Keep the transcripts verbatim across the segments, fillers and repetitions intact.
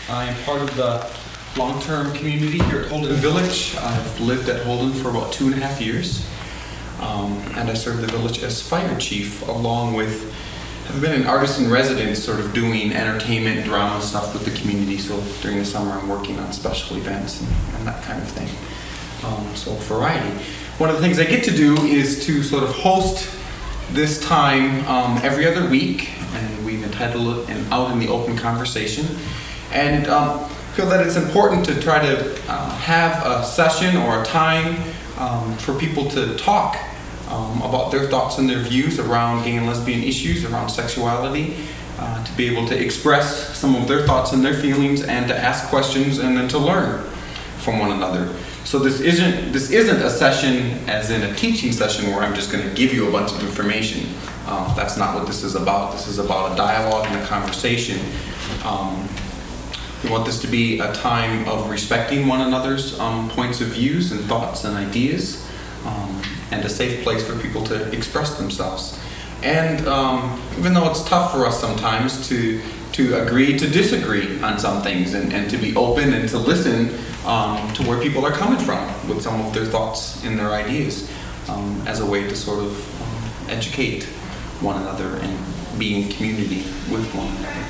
I am part of the long-term community here at Holden Village. I've lived at Holden for about two and a half years. Um, and I serve the village as fire chief, along with, I've been an artist in residence, sort of doing entertainment, drama stuff with the community. So during the summer I'm working on special events and, and that kind of thing. Um, so variety. One of the things I get to do is to sort of host this time um, every other week, and we've entitled it an Out in the Open Conversation. And um, feel that it's important to try to uh, have a session or a time um, for people to talk um, about their thoughts and their views around gay and lesbian issues, around sexuality, uh, to be able to express some of their thoughts and their feelings, and to ask questions and then to learn from one another. So this isn't this isn't a session as in a teaching session where I'm just going to give you a bunch of information. Uh, that's not what this is about. This is about a dialogue and a conversation. Um, we want this to be a time of respecting one another's um, points of views and thoughts and ideas, um, and a safe place for people to express themselves. And um, even though it's tough for us sometimes to to agree to disagree on some things, and, and to be open and to listen um, to where people are coming from with some of their thoughts and their ideas, um, as a way to sort of um, educate one another and be in community with one another.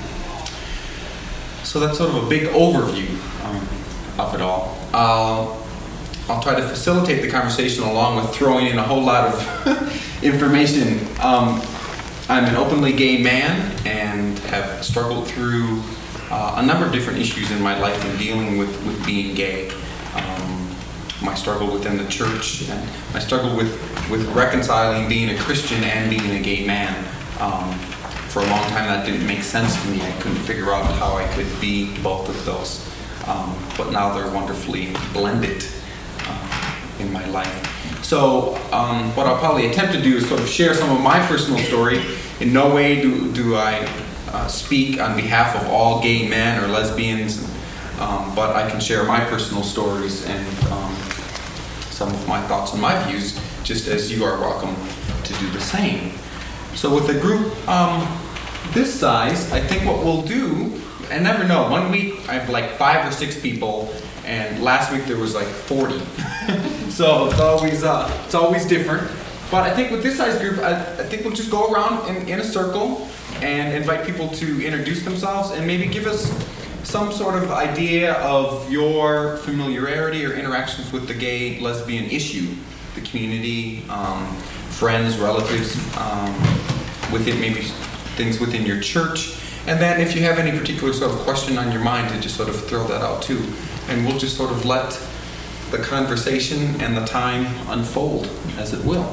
So that's sort of a big overview um, of it all. Uh, I'll try to facilitate the conversation along with throwing in a whole lot of information. Um, I'm an openly gay man and have struggled through uh, a number of different issues in my life in dealing with, with being gay. Um, my struggle within the church, and my struggle with, with reconciling being a Christian and being a gay man. Um, for a long time that didn't make sense to me. I couldn't figure out how I could be both of those. Um, but now they're wonderfully blended uh, in my life. So um, what I'll probably attempt to do is sort of share some of my personal story. In no way do, do I uh, speak on behalf of all gay men or lesbians, um, but I can share my personal stories and um, some of my thoughts and my views, just as you are welcome to do the same. So with a group um, this size, I think what we'll do, I never know, one week I have like five or six people, and last week there was like forty. So it's always uh, it's always different. But I think with this size group, I, I think we'll just go around in, in a circle and invite people to introduce themselves and maybe give us some sort of idea of your familiarity or interactions with the gay lesbian issue, the community, um, friends, relatives, um, within maybe things within your church. And then if you have any particular sort of question on your mind, to just sort of throw that out too. And we'll just sort of let the conversation and the time unfold as it will.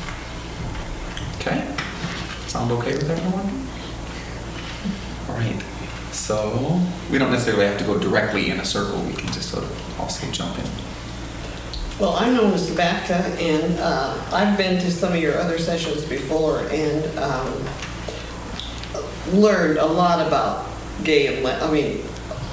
Okay? Sound okay with everyone? All right. So we don't necessarily have to go directly in a circle. We can just sort of also jump in. Well, I'm known as Rebecca, and uh, I've been to some of your other sessions before and um, learned a lot about gay and le- I mean,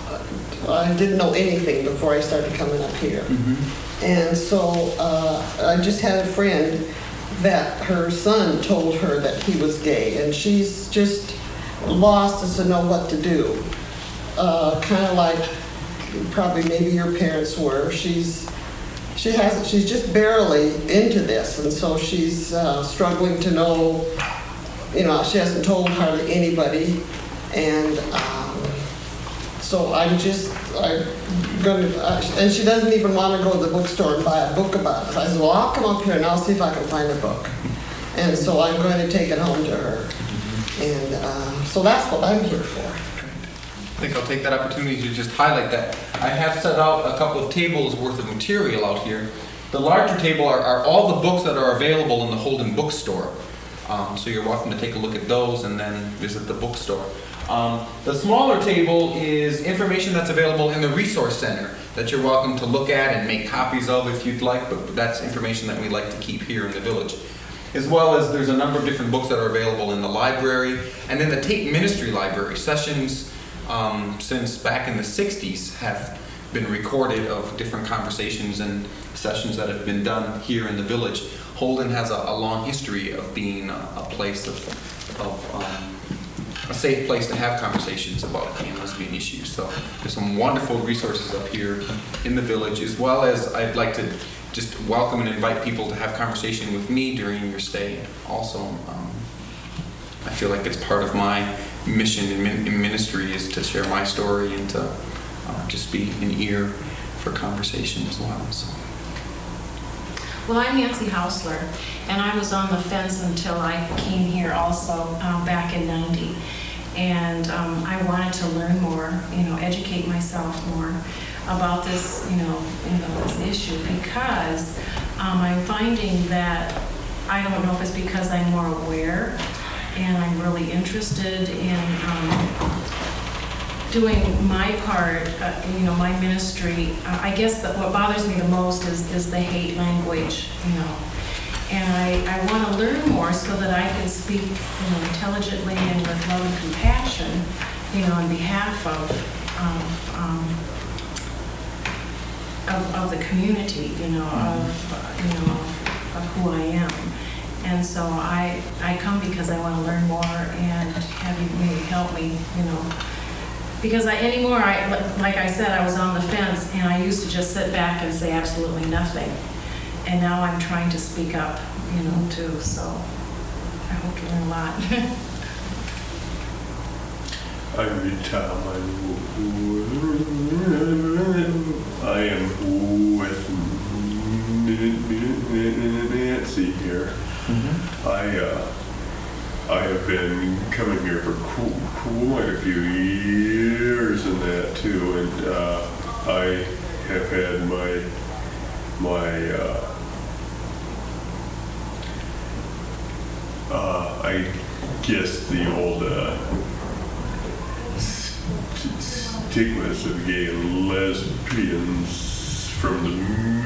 I didn't know anything before I started coming up here. Mm-hmm. And so uh, I just had a friend that her son told her that he was gay, and she's just lost as to know what to do. Uh, kind of like probably maybe your parents were. She's she hasn't. She's just barely into this, and so she's uh, struggling to know. You know, she hasn't told hardly anybody, and. Um, So I'm just, I'm going to, uh, and she doesn't even want to go to the bookstore and buy a book about it. So I said, well, I'll come up here and I'll see if I can find a book. And so I'm going to take it home to her. And uh, so that's what I'm here for. I think I'll take that opportunity to just highlight that. I have set out a couple of tables worth of material out here. The larger table are, are all the books that are available in the Holden bookstore. Um, so you're welcome to take a look at those and then visit the bookstore. Um, the smaller table is information that's available in the Resource Center that you're welcome to look at and make copies of if you'd like, but that's information that we like to keep here in the village. As well as there's a number of different books that are available in the library and in the Tate Ministry Library. Sessions um, since back in the sixties have been recorded of different conversations and sessions that have been done here in the village. Holden has a, a long history of being a, a place of, of um, a safe place to have conversations about gay and lesbian issues. So there's some wonderful resources up here in the village, as well as I'd like to just welcome and invite people to have conversation with me during your stay. Also, um, I feel like it's part of my mission in, min- in ministry is to share my story and to uh, just be an ear for conversation as well. So. Well, I'm Nancy Hausler, and I was on the fence until I came here also um, back in ninety. And um, I wanted to learn more, you know, educate myself more about this, you know, you know, this issue, because um, I'm finding that, I don't know if it's because I'm more aware and I'm really interested in um, doing my part, uh, you know, my ministry. Uh, I guess that what bothers me the most is, is the hate language, you know. And I, I want to learn more so that I can speak, you know, intelligently and with love and compassion, you know, on behalf of, of, um, of, of the community, you know, of, uh, you know, of, of who I am. And so I, I come because I want to learn more and have you maybe help me, you know. Because I, anymore, I, like I said, I was on the fence and I used to just sit back and say absolutely nothing. And now I'm trying to speak up, you know, too, so I hope to learn a lot. I'm Tom. I am with Nancy here. Mm-hmm. I uh, I have been coming here for quite a few years and that too, and uh, I have had my my uh, uh, I guess the old uh, st- stigmas of gay and lesbians from the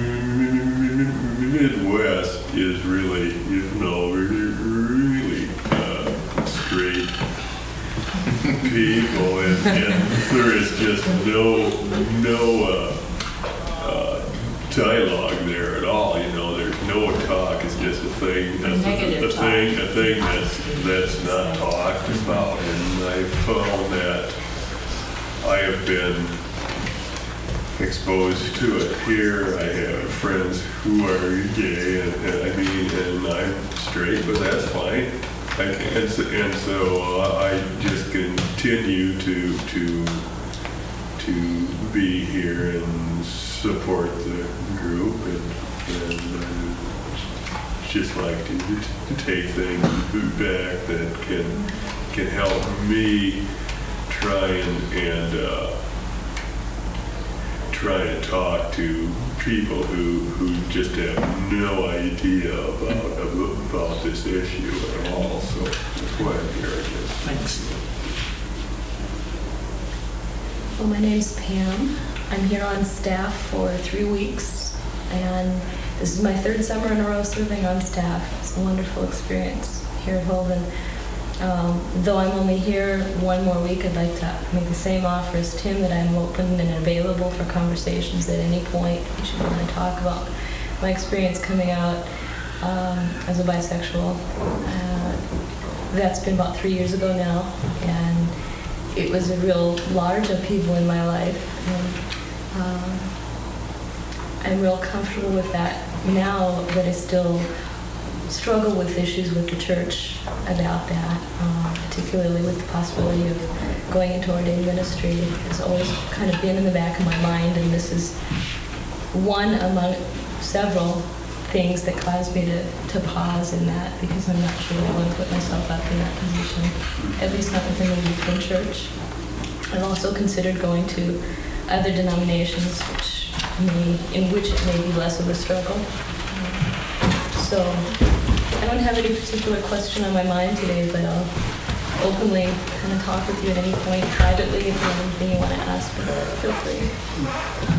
Midwest is really, you know, really, really uh, straight people, and, and there is just no no uh, uh, dialogue there at all. You know, there's no talk. It's just a thing. That's Negative a, a talk. thing. A thing that's that's not talked about. And I found that I have been exposed to it here. I have friends who are gay, and, and I mean, and I'm straight, but that's fine. I can, and so, and so uh, I just continue to to to be here and support the group, and, and uh, just like to, to take things back that can can help me try and and uh, try and talk to people who who just have no idea about about this issue at all. So that's why I'm here, I guess. Thanks. Well, my name's Pam. I'm here on staff for three weeks, and this is my third summer in a row serving on staff. It's a wonderful experience here at Holden. Um, though I'm only here one more week, I'd like to make the same offer as Tim, that I'm open and available for conversations at any point you should want to talk about my experience coming out um, as a bisexual. Uh, that's been about three years ago now, and it was a real large upheaval in my life. And, um, I'm real comfortable with that now, that I still struggle with issues with the church about that, um, particularly with the possibility of going into ordained ministry. It's always kind of been in the back of my mind, and this is one among several things that caused me to, to pause in that, because I'm not sure I want to put myself up in that position, at least not within the Lutheran Church. I've also considered going to other denominations, which may, in which it may be less of a struggle. So I don't have any particular question on my mind today, but I'll openly kind of talk with you at any point privately if you have anything you want to ask. Feel free.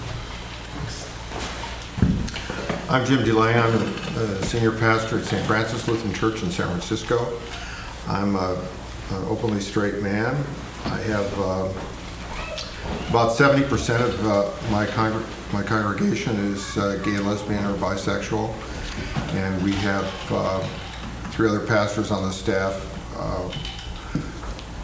I'm Jim DeLay. I'm a senior pastor at Saint Francis Lutheran Church in San Francisco. I'm a, an openly straight man. I have uh, about seventy percent of uh, my, congr- my congregation is uh, gay, lesbian, or bisexual. And we have uh, three other pastors on the staff. Uh,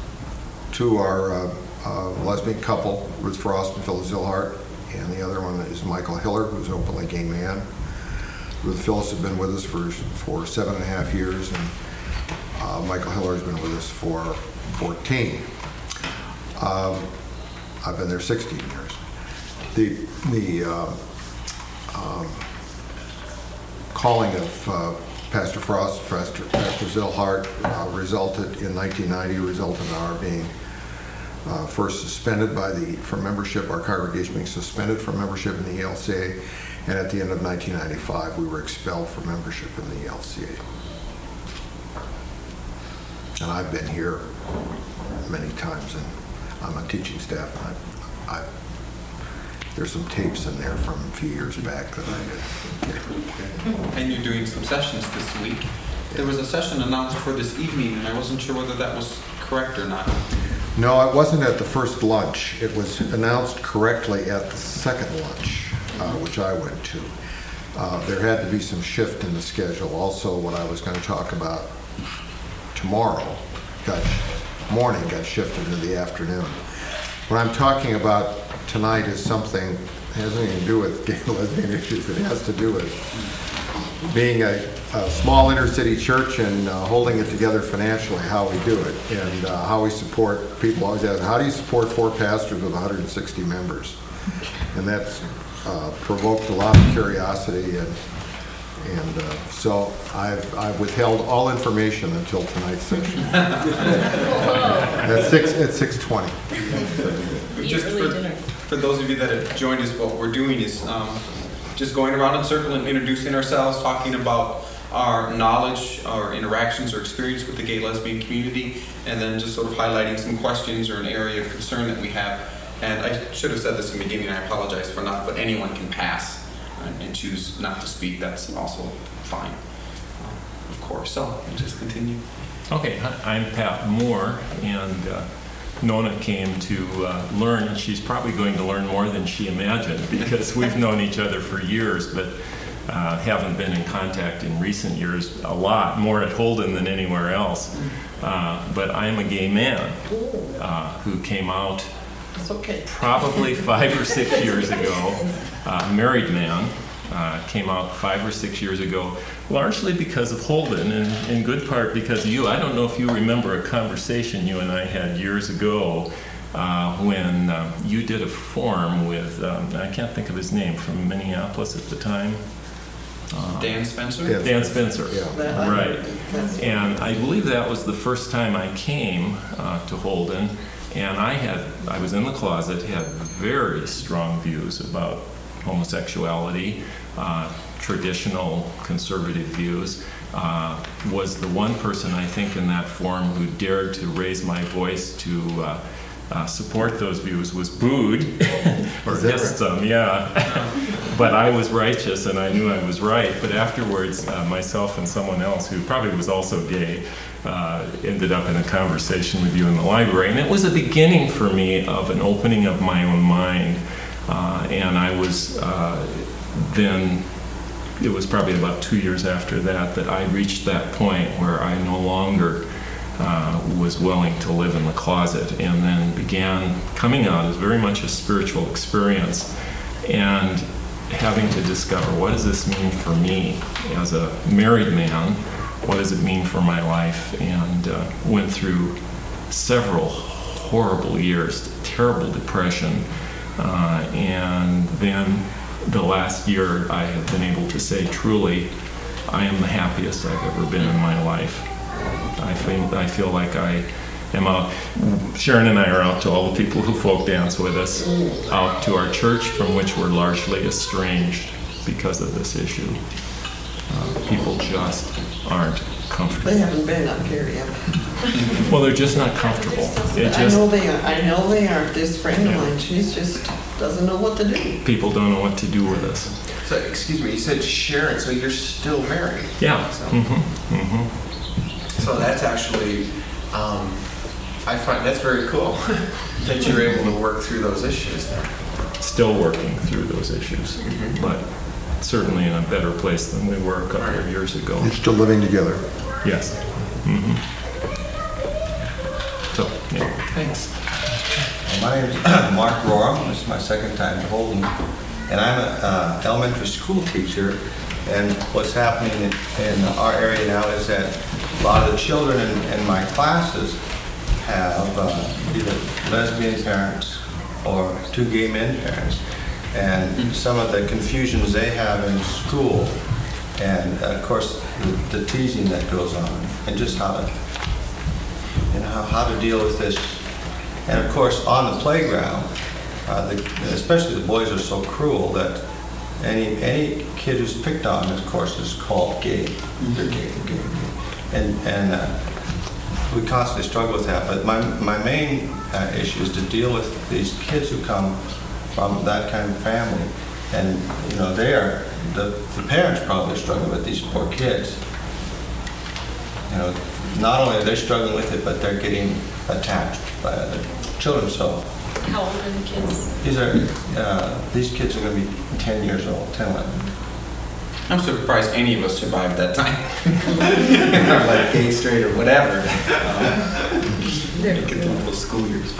two are uh, a lesbian couple, Ruth Frost and Phyllis Zilhart, and the other one is Michael Hiller, who's an openly gay man. Ruth and Phyllis have been with us for, for seven and a half years, and uh, Michael Hiller has been with us for fourteen. Um, I've been there sixteen years. The, the uh, um, calling of uh, Pastor Frost, Pastor, Pastor Zilhart uh, resulted in nineteen ninety, resulted in our being uh, first suspended by the, from membership, our congregation being suspended from membership in the E L C A, and at the end of nineteen ninety-five, we were expelled from membership in the E L C A. And I've been here many times, and I'm on teaching staff, and I, I, there's some tapes in there from a few years back that I did. And you're doing some sessions this week. There was a session announced for this evening, and I wasn't sure whether that was correct or not. No, it wasn't at the first lunch. It was announced correctly at the second lunch, uh, which I went to. Uh, there had to be some shift in the schedule. Also, what I was going to talk about tomorrow, got morning got shifted into the afternoon. What I'm talking about tonight is something that has nothing to do with gay and lesbian issues. It has to do with being a, a small inner city church and uh, holding it together financially, how we do it, and uh, how we support. People always ask, how do you support four pastors with one hundred sixty members? And that's uh, provoked a lot of curiosity, and and uh, so I've, I've withheld all information until tonight's session. At six at six twenty. Just early for, dinner. for those of you that have joined us, what we're doing is um, just going around in a circle and introducing ourselves, talking about our knowledge, our interactions or experience with the gay lesbian community, and then just sort of highlighting some questions or an area of concern that we have. And I should have said this in the beginning, I apologize for not, but anyone can pass uh, and choose not to speak. That's also fine, uh, of course. So we'll just continue. Okay, hi, I'm Pat Moore, and uh, Nona came to uh, learn, and she's probably going to learn more than she imagined, because we've known each other for years, but uh, haven't been in contact in recent years a lot, more at Holden than anywhere else. Uh, but I'm a gay man uh, who came out It's okay. probably five or six years ago, uh, married man, uh, came out five or six years ago, largely because of Holden, and in good part because of you. I don't know if you remember a conversation you and I had years ago uh, when um, you did a forum with, um, I can't think of his name, from Minneapolis at the time. Uh, Dan Spencer? Yeah. Dan Spencer, Yeah. That- right. that's- And I believe that was the first time I came uh, to Holden, and I had, I was in the closet, had very strong views about homosexuality, uh, traditional conservative views. Uh, was the one person, I think, in that forum who dared to raise my voice to uh, uh, support those views, was booed, or Is that hissed some, yeah. But I was righteous, and I knew I was right. But afterwards, uh, myself and someone else, who probably was also gay, uh, ended up in a conversation with you in the library. And it was a beginning for me of an opening of my own mind. Uh, and I was uh, then, it was probably about two years after that, that I reached that point where I no longer uh, was willing to live in the closet, and then began coming out as very much a spiritual experience, and having to discover, what does this mean for me as a married man? What does it mean for my life? And uh, went through several horrible years, terrible depression, uh, and then the last year I have been able to say truly, I am the happiest I've ever been in my life. I feel, I feel like I am out. Sharon and I are out to all the people who folk dance with us, out to our church, from which we're largely estranged because of this issue. Uh, people just aren't comfortable. They haven't been up here yet. Well, they're just not comfortable. It I know just, they are, I know they are. This friend of Yeah. mine, she's just, doesn't know what to do. people don't know what to do with us. So, excuse me, you said Sharon, so you're still married? Yeah. So, Mm-hmm. Mm-hmm. so that's actually, um, I find that's very cool that you're able to work through those issues there. Still working through those issues, Mhm. but certainly in a better place than we were a couple of years ago. You're still living together. Yes. Mm-hmm. So, yeah. Thanks. My name is Mark Roram. This is my second time at Holden, and I'm an uh, elementary school teacher. And what's happening in, in our area now is that a lot of the children in, in my classes have uh, either lesbian parents or two gay men parents, and some of the confusions they have in school, and of course the, the teasing that goes on, and just how to, you know, how, how to deal with this. And of course, on the playground, uh, the, especially the boys are so cruel that any any kid who's picked on, of course, is called gay. They're gay, they're gay, gay. And, and uh, we constantly struggle with that. But my, my main uh, issue is to deal with these kids who come from that kind of family. And, you know, they are, the, the parents probably struggle with these poor kids. You know, not only are they struggling with it, but they're getting attacked by other children. So How old are the kids? these are uh, these kids are going to be ten years old, ten, eleven. I'm surprised any of us survived that time. Like gay, straight, or whatever. Um, They're get the little school years.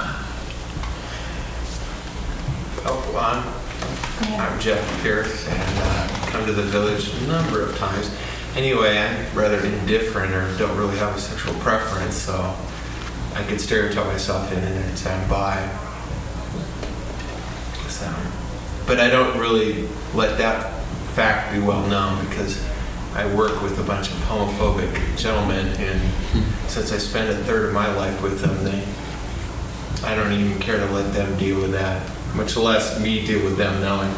Oh, well, I'm, I'm Jeff Pierce, and uh, come to the village a number of times. Anyway, I'm rather indifferent or don't really have a sexual preference, so I could stereotype myself in it and say I'm bi. So, but I don't really let that fact be well known because I work with a bunch of homophobic gentlemen, and since I spend a third of my life with them, they, I don't even care to let them deal with that, much less me deal with them knowing.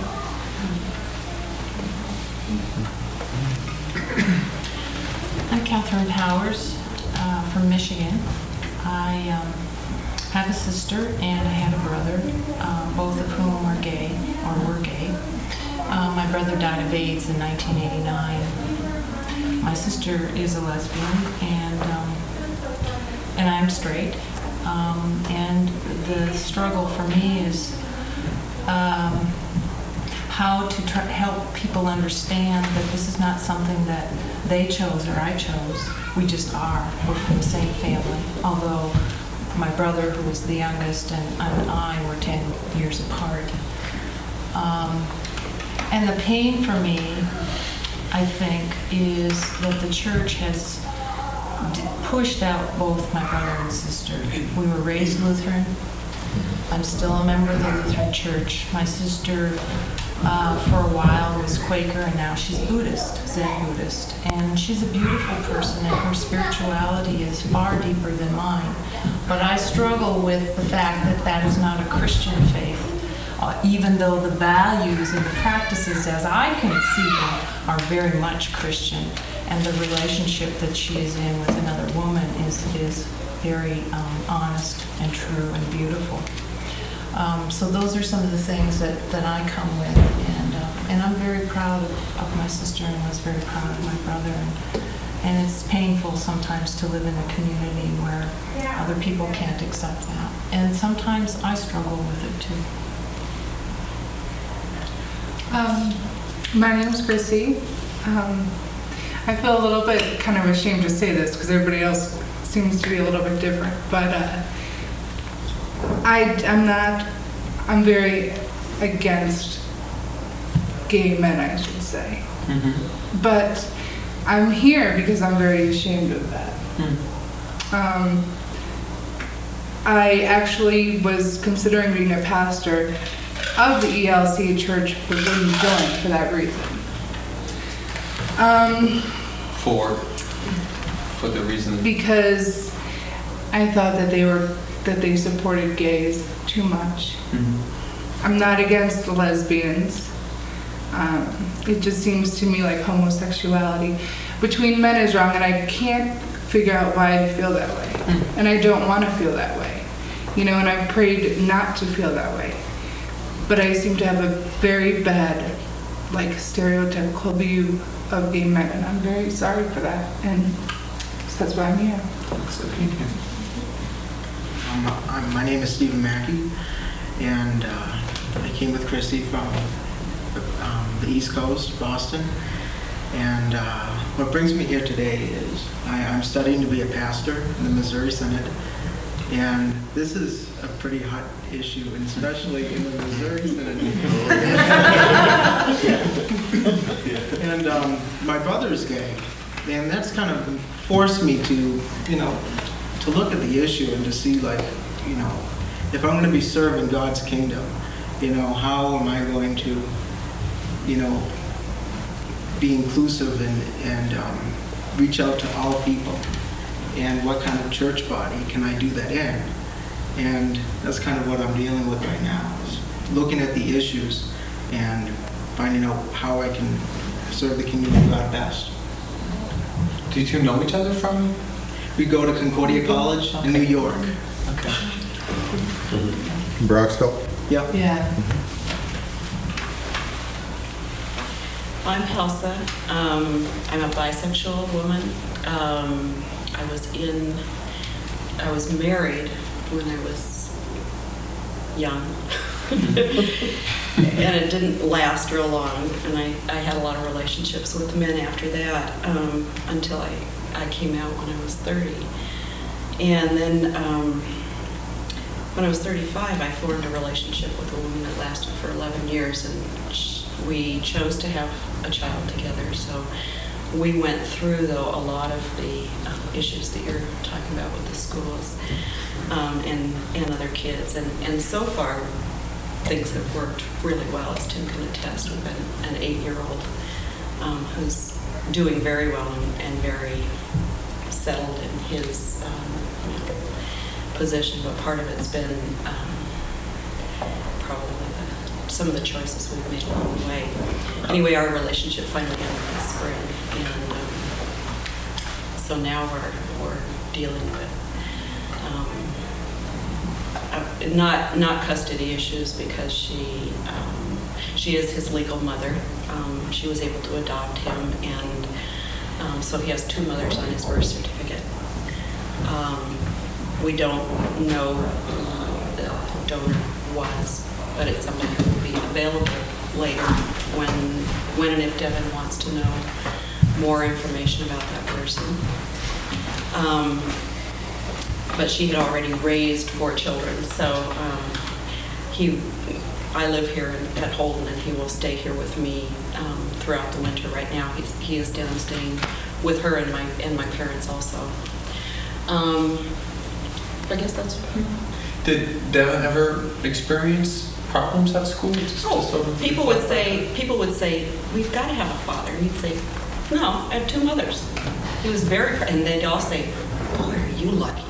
I'm Catherine Powers uh, from Michigan. I um, have a sister and I have a brother, uh, both of whom are gay or were gay. Uh, my brother died of AIDS in nineteen eighty-nine. My sister is a lesbian, and um, and I'm straight. Um, and the struggle for me is um, how to try, help people understand that this is not something that they chose or I chose. We just are. We're from the same family. Although my brother, who was the youngest, and, and I were ten years apart. Um, and the pain for me, I think, is that the church has d- pushed out both my brother and sister. We were raised Lutheran. I'm still a member of the Lutheran Church. My sister, uh, for a while, was Quaker, and now she's Buddhist, Zen Buddhist. And she's a beautiful person, and her spirituality is far deeper than mine. But I struggle with the fact that that is not a Christian faith, uh, even though the values and the practices, as I can see them, are very much Christian. And the relationship that she is in with another woman is, is very um, honest and true and beautiful. Um, so those are some of the things that, that I come with, and uh, and I'm very proud of, of my sister, and was very proud of my brother. And, and it's painful sometimes to live in a community where other people can't accept that. And sometimes I struggle with it too. Um, my name's Chrissy. Um, I feel a little bit kind of ashamed to say this because everybody else seems to be a little bit different, but uh, I, I'm not, I'm very against gay men, I should say. Mm-hmm. But I'm here because I'm very ashamed of that. Mm. Um, I actually was considering being a pastor of the E L C church, but wouldn't join for that reason. Um, For? For the reason? Because I thought that they were that they supported gays too much. Mm-hmm. I'm not against the lesbians. Um, it just seems to me like homosexuality between men is wrong, and I can't figure out why I feel that way. Mm-hmm. And I don't want to feel that way. You know, and I've prayed not to feel that way. But I seem to have a very bad, like, stereotypical view of gay men, and I'm very sorry for that. And so that's why I'm here. That's okay. Um, I'm, my name is Stephen Mackey, and uh, I came with Christy from um, the East Coast, Boston. And uh, what brings me here today is I, I'm studying to be a pastor in the Missouri Synod, And this is a pretty hot issue, and especially in the Missouri Synod. And um, my brother's gay, and that's kind of forced me to, you know, to look at the issue and to see, like, you know, if I'm going to be serving God's kingdom, you know, how am I going to, you know, be inclusive and, and um, reach out to all people? And what kind of church body can I do that in? And that's kind of what I'm dealing with right now, is looking at the issues and finding out how I can serve the kingdom of God best. Do you two know each other from? We go to Concordia College in New York. Okay. Broxville? Yep. Yeah. I'm Helsa. Um, I'm a bisexual woman. Um, I was in, I was married when I was young. And it didn't last real long. And I, I had a lot of relationships with men after that um, until I, I came out when I was thirty. And then um, when I was thirty-five, I formed a relationship with a woman that lasted for eleven years. And she, we chose to have a child together. So we went through, though, a lot of the um, issues that you're talking about with the schools um, and, and other kids. And, and so far, things have worked really well, as Tim can attest. We've got an eight-year-old um, who's doing very well and, and very settled in his um, position. But part of it's been um, probably the, some of the choices we've made along the way. Anyway, our relationship finally ended this spring. And um, so now we're, we're dealing with um, uh, not not custody issues, because she um, she is his legal mother. Um, she was able to adopt him, and um, so he has two mothers on his birth certificate. Um, we don't know who the donor was, but it's somebody who will be available later when when and if Devin wants to know more information about that person. Um, but she had already raised four children, so um, he, I live here in, at Holden, and he will stay here with me um, throughout the winter. Right now, he's, he is down staying with her and my and my parents also. Um, I guess that's. Did Devin ever experience problems at school? Just, Oh, just sort of people would say, people would say, we've got to have a father. And he'd say, no, I have two mothers. He was very, pr- and they'd all say, boy, are you lucky.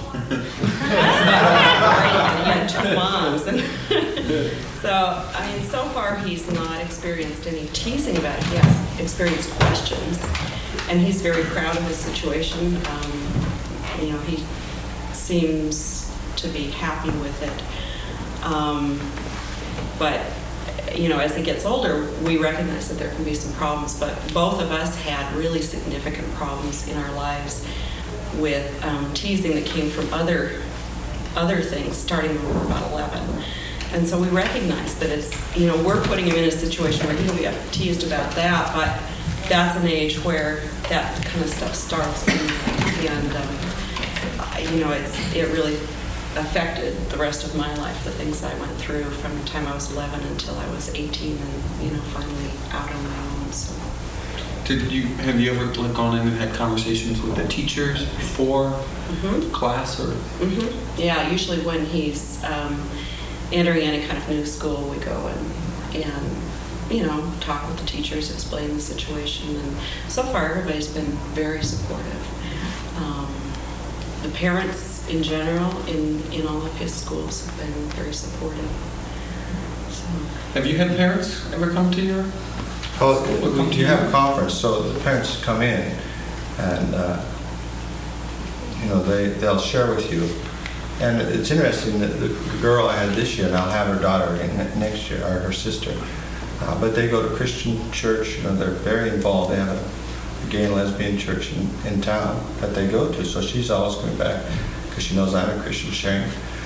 He had two moms. And so, I mean, so far he's not experienced any teasing about it. He has experienced questions, and he's very proud of his situation. Um, you know, he seems to be happy with it. Um, But, you know, as he gets older, we recognize that there can be some problems. But both of us had really significant problems in our lives with um, teasing that came from other other things, starting when we were about eleven. And so we recognize that it's, you know, we're putting him in a situation where he'll be teased about that, but that's an age where that kind of stuff starts. And, and um, you know, it's it really affected the rest of my life, the things I went through from the time I was eleven until I was eighteen, and, you know, finally out on my own. So. Did you have you ever like gone in and had conversations with the teachers before Mm-hmm. class or? Mm-hmm. Yeah, usually when he's um, entering any kind of new school, we go and and you know talk with the teachers, explain the situation, and so far everybody's been very supportive. Um, the parents in general, in, in all of his schools, have been very supportive. So. Have you had parents ever come to your? Oh, you have a conference, so the parents come in, and uh, you know they they'll share with you. And it's interesting that the girl I had this year, and I'll have her daughter in next year, or her sister. Uh, but they go to Christian church. You know, they're very involved. They have a gay and lesbian church in, in town that they go to. So she's always coming back, because she knows I'm a Christian, sharing.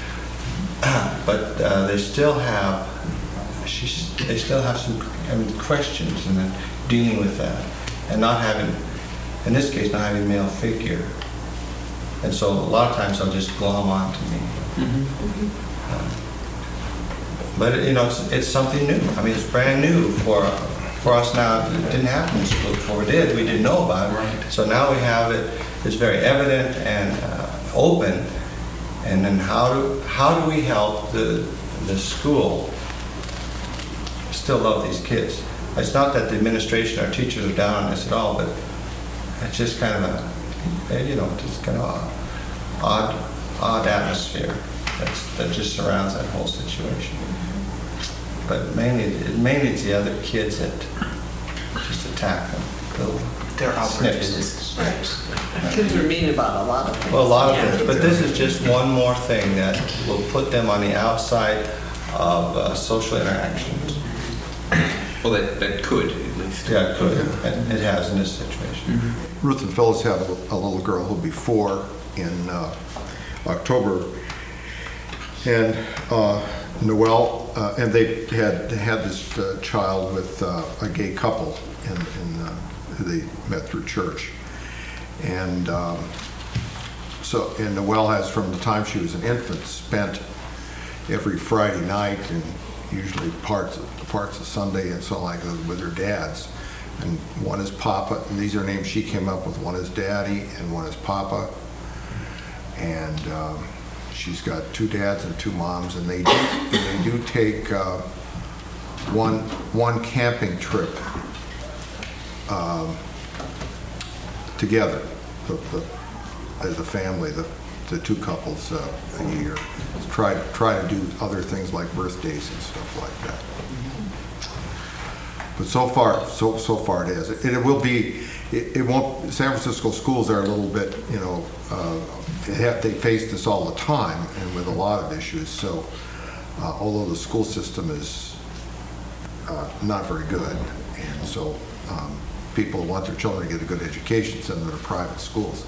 But uh, they still have, she's, they still have some I mean, questions, and then dealing with that, and not having, in this case, not having a male figure. And so a lot of times they'll just glom on to me. But, you know, it's, it's something new. I mean, it's brand new for, for us now. It didn't happen in school before. We did, we didn't know about it. Right. So now we have it, it's very evident and uh, open. And then how do, how do we help the, the school still love these kids? It's not that the administration or teachers are down on this at all, but it's just kind of a, you know, just kind of odd, odd atmosphere that's, that just surrounds that whole situation. But mainly, mainly it's the other kids that just attack them. Little They're snips. outrageous. Kids are mean about a lot of things. Well, a lot of Yeah. things, but this is just one more thing that will put them on the outside of uh, social interactions. Well, that, that could, at least. Yeah, it could, and it has in this situation. Ruth and Phyllis have a, a little girl who'll be four in uh, October, and uh, Noelle, uh, and they had had this uh, child with uh, a gay couple, in, in, uh, who they met through church, and um, so and Noelle has, from the time she was an infant, spent every Friday night and usually parts of, parts of Sunday and so on like that with her dads. And one is Papa, and these are names she came up with. One is Daddy, and one is Papa. And um, she's got two dads and two moms, and they do, and they do take uh, one one camping trip um, together, the, the, as a family, the the two couples uh, a year. Try try to do other things like birthdays and stuff like that. But so far, so so far it is. It, it will be. It, it won't. San Francisco schools are a little bit, you know, uh, they, have, they face this all the time and with a lot of issues. So, uh, although the school system is uh, not very good, and so um, people who want their children to get a good education send them to private schools.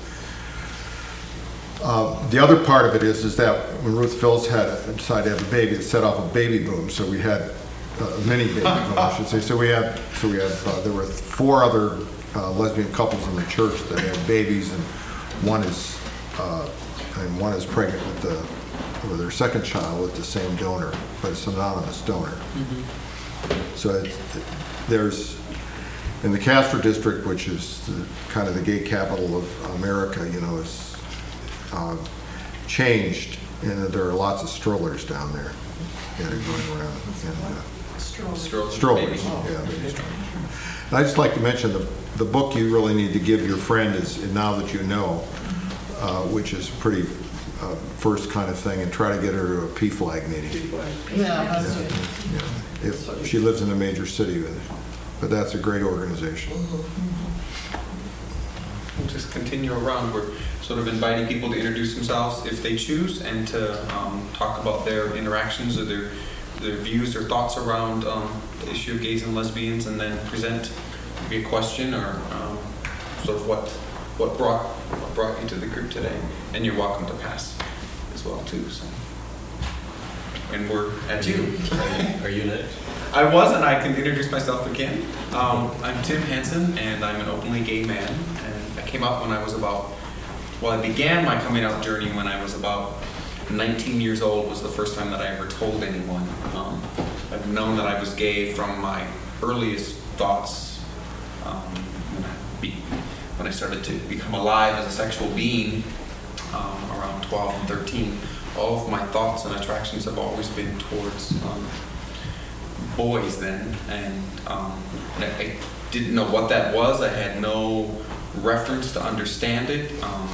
Uh, the other part of it is is that when Ruth Phyllis had decided to have a baby, it set off a baby boom. So we had a mini baby boom, I should say. So we had so we had uh, there were four other uh, lesbian couples in the church that had babies, and one is uh, and one is pregnant with the with their second child with the same donor, but it's an anonymous donor. Mm-hmm. So it's, there's in the Castro district, which is the, kind of the gay capital of America, you know, is Uh, changed, and there are lots of strollers down there that are going around. And, uh, Strollers. strollers, yeah. baby strollers. And I'd just like to mention the the book you really need to give your friend is Now That You Know, uh, which is pretty uh, first kind of thing, and try to get her to a P FLAG meeting. Yeah, that's Yeah, it. yeah. If she lives in a major city, but that's a great organization. We'll just continue around. We're sort of inviting people to introduce themselves if they choose, and to um, talk about their interactions or their their views or thoughts around um, the issue of gays and lesbians, and then present maybe a question or um, sort of what what brought what brought you to the group today. And you're welcome to pass as well too. So. And we're at you. Are you next? I was, and I can introduce myself again. Um, I'm Tim Hansen, and I'm an openly gay man. And I came out when I was about, well, I began my coming out journey when I was about nineteen years old, was the first time that I ever told anyone. Um, I've known that I was gay from my earliest thoughts, um, when, I be, when I started to become alive as a sexual being, um, around twelve and thirteen. All of my thoughts and attractions have always been towards um, boys then, and, um, and I, I didn't know what that was. I had no reference to understand it. Um,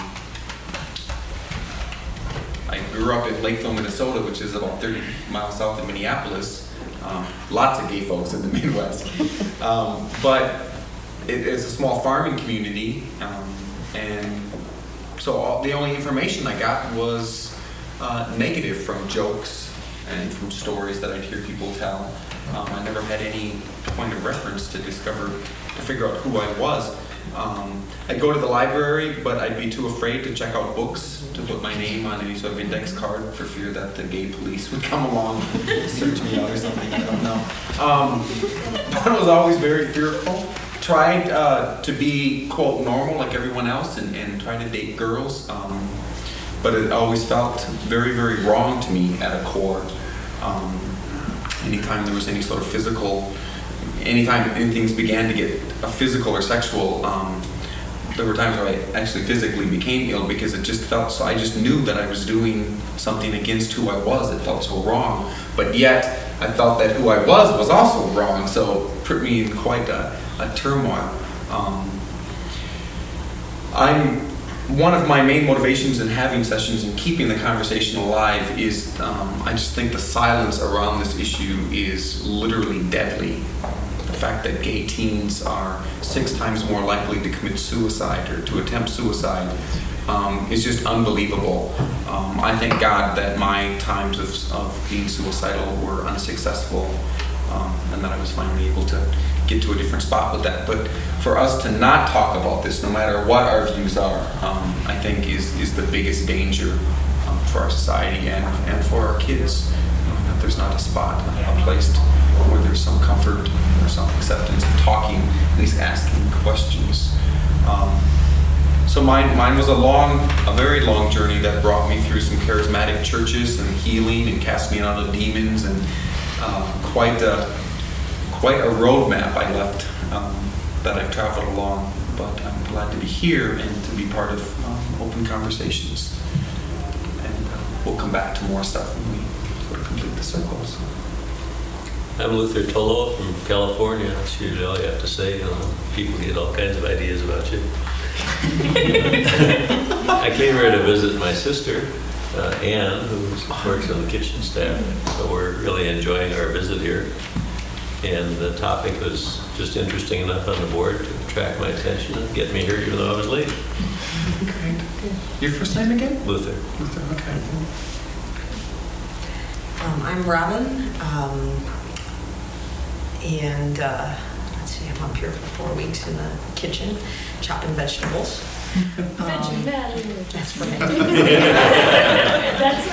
I grew up in Lakeville, Minnesota, which is about thirty miles south of Minneapolis. Um, lots of gay folks in the Midwest. Um, but it, it's a small farming community, um, and so all, the only information I got was uh, negative from jokes and from stories that I'd hear people tell. Um, I never had any point of reference to discover, to figure out who I was. Um, I'd go to the library, but I'd be too afraid to check out books, to put my name on any sort of index card for fear that the gay police would come along and search me out or something. I don't know. Um, but I was always very fearful. Tried uh, to be, quote, normal like everyone else, and, and try to date girls. Um, but it always felt very, very wrong to me at a core. Um, anytime there was any sort of physical, anytime things began to get a physical or sexual, um, there were times where I actually physically became ill because it just felt so, I just knew that I was doing something against who I was. It felt so wrong, but yet I felt that who I was was also wrong, so it put me in quite a, a turmoil. Um, I'm one of my main motivations in having sessions and keeping the conversation alive is um, I just think the silence around this issue is literally deadly. The fact that gay teens are six times more likely to commit suicide or to attempt suicide um, is just unbelievable. Um, I thank God that my times of, of being suicidal were unsuccessful, um, and that I was finally able to get to a different spot with that. But for us to not talk about this, no matter what our views are, um, I think is, is the biggest danger um, for our society and, and for our kids. Um, that there's not a spot, a place where there's some comfort or some acceptance of talking, at least asking questions. Um, so mine, mine was a long, a very long journey that brought me through some charismatic churches and healing and casting out of demons, and uh, quite a quite a roadmap I left um, that I've traveled along. But I'm glad to be here and to be part of um, open conversations. And uh, we'll come back to more stuff when we sort of complete the circles. I'm Luther Tolo from California. That's usually all you have to say. You know, people get all kinds of ideas about you. I came here to visit my sister, uh, Ann, who works on the kitchen staff. So we're really enjoying our visit here. And the topic was just interesting enough on the board to attract my attention and get me here even though I was late. Great. Your first name again? Luther. Luther, okay. Um, I'm Robin, um, and uh, let's see, I'm up here for four weeks in the kitchen, chopping vegetables. Veggie Matter. That's for me. That's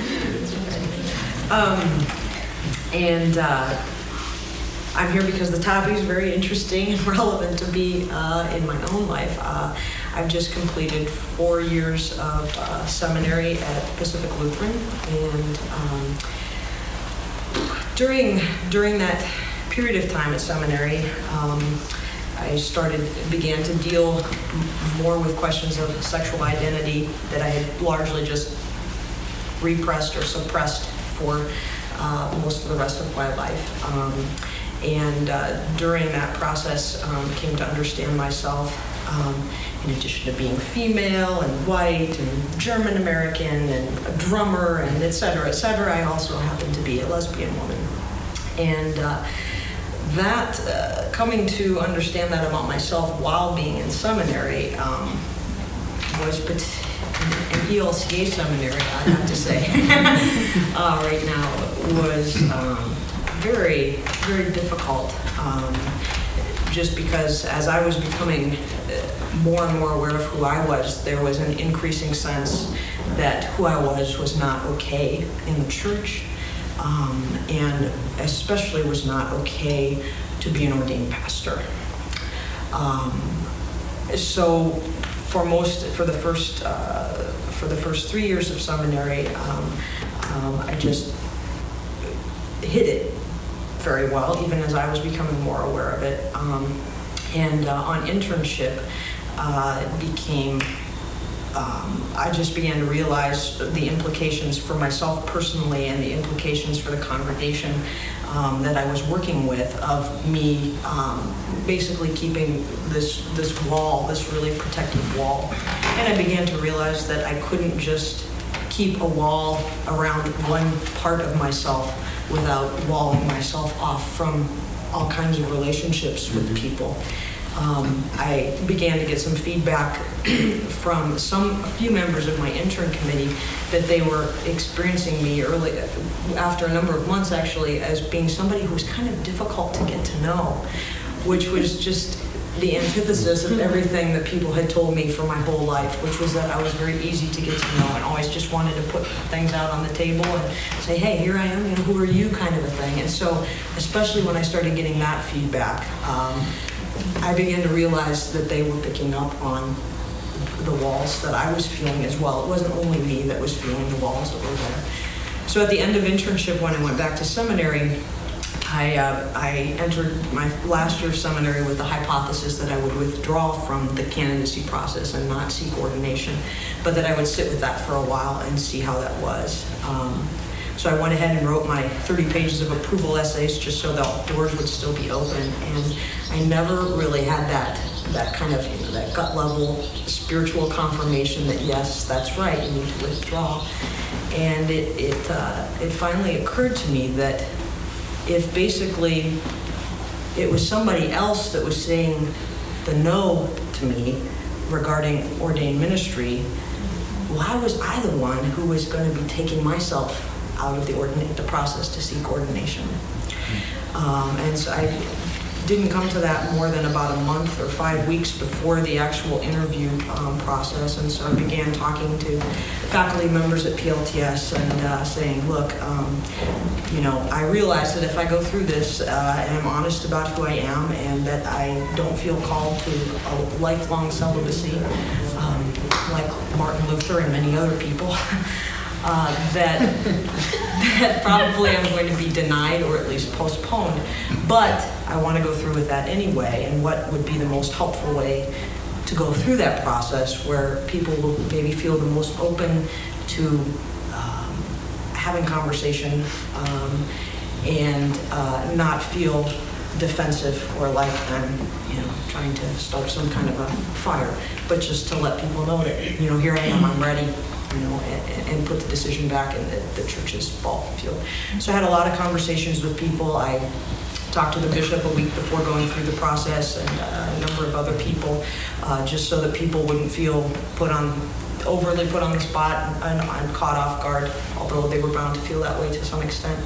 us. Um, and uh, I'm here because the topic is very interesting and relevant to be uh, in my own life. Uh, I've just completed four years of uh, seminary at Pacific Lutheran, and um, during during that period of time at seminary, um, I started began to deal more with questions of sexual identity that I had largely just repressed or suppressed for uh, most of the rest of my life. Um, and uh, during that process, um, came to understand myself. Um, in addition to being female and white and German American and a drummer and et cetera, et cetera, I also happen to be a lesbian woman. And uh, that, uh, coming to understand that about myself while being in seminary, um, was an E L C A seminary, I have to say, uh, right now, was um, very, very difficult. Um, just because as I was becoming more and more aware of who I was, there was an increasing sense that who I was was not okay in the church, um, and especially was not okay to be an ordained pastor. Um, so for most, for the first, uh, for the first three years of seminary, um, um, I just hid it very well, even as I was becoming more aware of it. Um, and uh, on internship, uh, it became, um, I just began to realize the implications for myself personally and the implications for the congregation um, that I was working with of me um, basically keeping this, this wall, this really protective wall. And I began to realize that I couldn't just keep a wall around one part of myself without walling myself off from all kinds of relationships with people. Um, I began to get some feedback from some, a few members of my intern committee that they were experiencing me early, after a number of months actually, as being somebody who was kind of difficult to get to know, which was just the antithesis of everything that people had told me for my whole life, which was that I was very easy to get to know and always just wanted to put things out on the table and say, hey, here I am, you know, who are you, kind of a thing. And so, especially when I started getting that feedback, um, I began to realize that they were picking up on the walls that I was feeling as well. It wasn't only me that was feeling the walls that were there. So at the end of internship, when I went back to seminary, I, uh, I entered my last year of seminary with the hypothesis that I would withdraw from the candidacy process and not seek ordination, but that I would sit with that for a while and see how that was. Um, so I went ahead and wrote my thirty pages of approval essays just so the doors would still be open. And I never really had that, that kind of, you know, that gut level spiritual confirmation that yes, that's right, you need to withdraw. And it, it, uh, it finally occurred to me that if basically it was somebody else that was saying the no to me regarding ordained ministry, why was I the one who was going to be taking myself out of the, ordina- the process to seek ordination? Um, and so I didn't come to that more than about a month or five weeks before the actual interview um, process. And so I began talking to faculty members at P L T S and uh, saying, look, um, you know, I realize that if I go through this uh, and I'm honest about who I am and that I don't feel called to a lifelong celibacy, um, like Martin Luther and many other people, uh, that, that probably I'm going to be denied or at least postponed. But I want to go through with that anyway, and what would be the most helpful way to go through that process where people will maybe feel the most open to um, having conversation um, and uh, not feel defensive or like I'm, you know, trying to start some kind of a fire, but just to let people know that, you know, here I am, I'm ready, you know, and, and put the decision back in the, the church's ball field. So I had a lot of conversations with people. I talked to the bishop a week before going through the process and uh, a number of other people, uh, just so that people wouldn't feel put on, overly put on the spot and, and caught off guard, although they were bound to feel that way to some extent.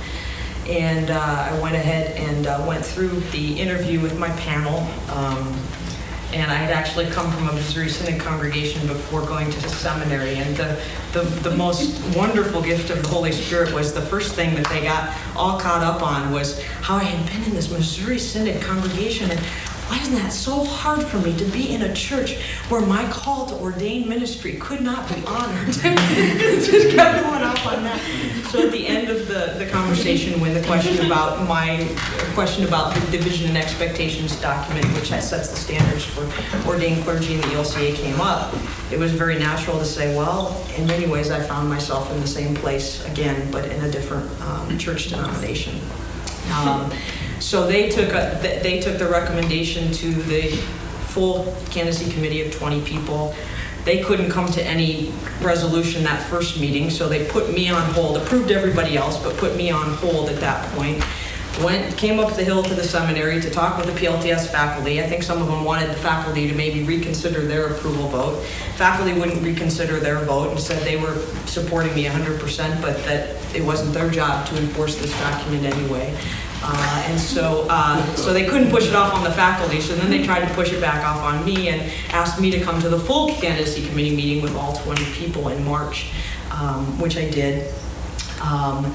And uh, I went ahead and uh, went through the interview with my panel. Um, and I had actually come from a Missouri Synod congregation before going to the seminary. And the, the, the most wonderful gift of the Holy Spirit was the first thing that they got all caught up on was how I had been in this Missouri Synod congregation. And why isn't that so hard for me to be in a church where my call to ordained ministry could not be honored? Just kept going off on that. So at the end of the, the conversation, when the question about my question about the division and expectations document, which sets the standards for ordained clergy in the E L C A, came up, it was very natural to say, well, in many ways I found myself in the same place again, but in a different um, church denomination. Um, So they took a, they took the recommendation to the full candidacy committee of twenty people. They couldn't come to any resolution that first meeting, so they put me on hold, approved everybody else, but put me on hold at that point. Went, came up the hill to the seminary to talk with the P L T S faculty. I think some of them wanted the faculty to maybe reconsider their approval vote. Faculty wouldn't reconsider their vote and said they were supporting me one hundred percent, but that it wasn't their job to enforce this document anyway. Uh, and so, uh, so they couldn't push it off on the faculty, so then they tried to push it back off on me and asked me to come to the full candidacy committee meeting with all twenty people in March, um, which I did. Um,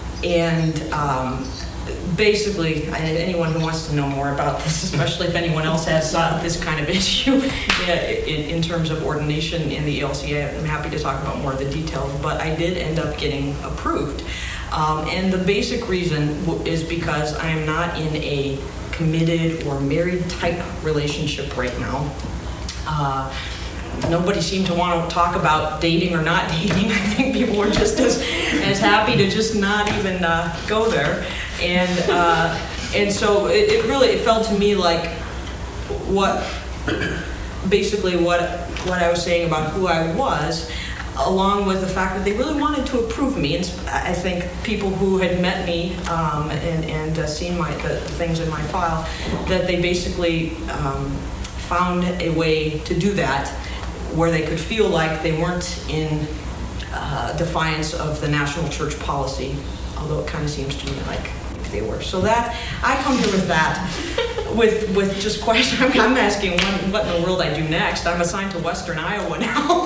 and um, basically, I, anyone who wants to know more about this, especially if anyone else has uh, this kind of issue yeah, in, in terms of ordination in the E L C A, I'm happy to talk about more of the details, but I did end up getting approved. Um, and the basic reason w- is because I am not in a committed or married type relationship right now. Uh, nobody seemed to want to talk about dating or not dating. I think people were just as, as happy to just not even uh, go there. And uh, and so it, it really it felt to me like what basically what what I was saying about who I was, along with the fact that they really wanted to approve me. And I think people who had met me um, and, and uh, seen my the things in my file, that they basically um, found a way to do that where they could feel like they weren't in uh, defiance of the national church policy, although it kind of seems to me like they were. So that, I come here with that, with with just question. I'm, I'm asking what, what in the world I do next. I'm assigned to Western Iowa now,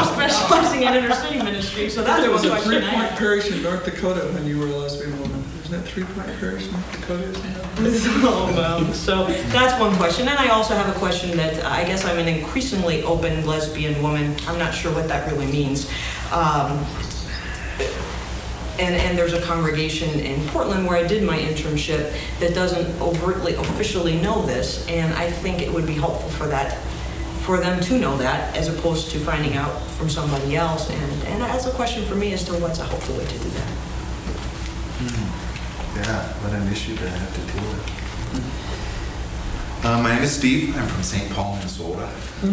specializing in inner city ministry. So that's there was one a question I three-point have. parish in North Dakota when you were a lesbian woman. There's that three-point prayers North Dakota is now? So, um, so that's one question. And I also have a question that I guess I'm an increasingly open lesbian woman. I'm not sure what that really means. Um, and, and there's a congregation in Portland where I did my internship that doesn't overtly, officially know this. And I think it would be helpful for that, for them to know that, as opposed to finding out from somebody else. And, and that's a question for me as to what's a helpful way to do that. Yeah, what an issue to have to deal with. Uh, my name is Steve. I'm from Saint Paul, Minnesota.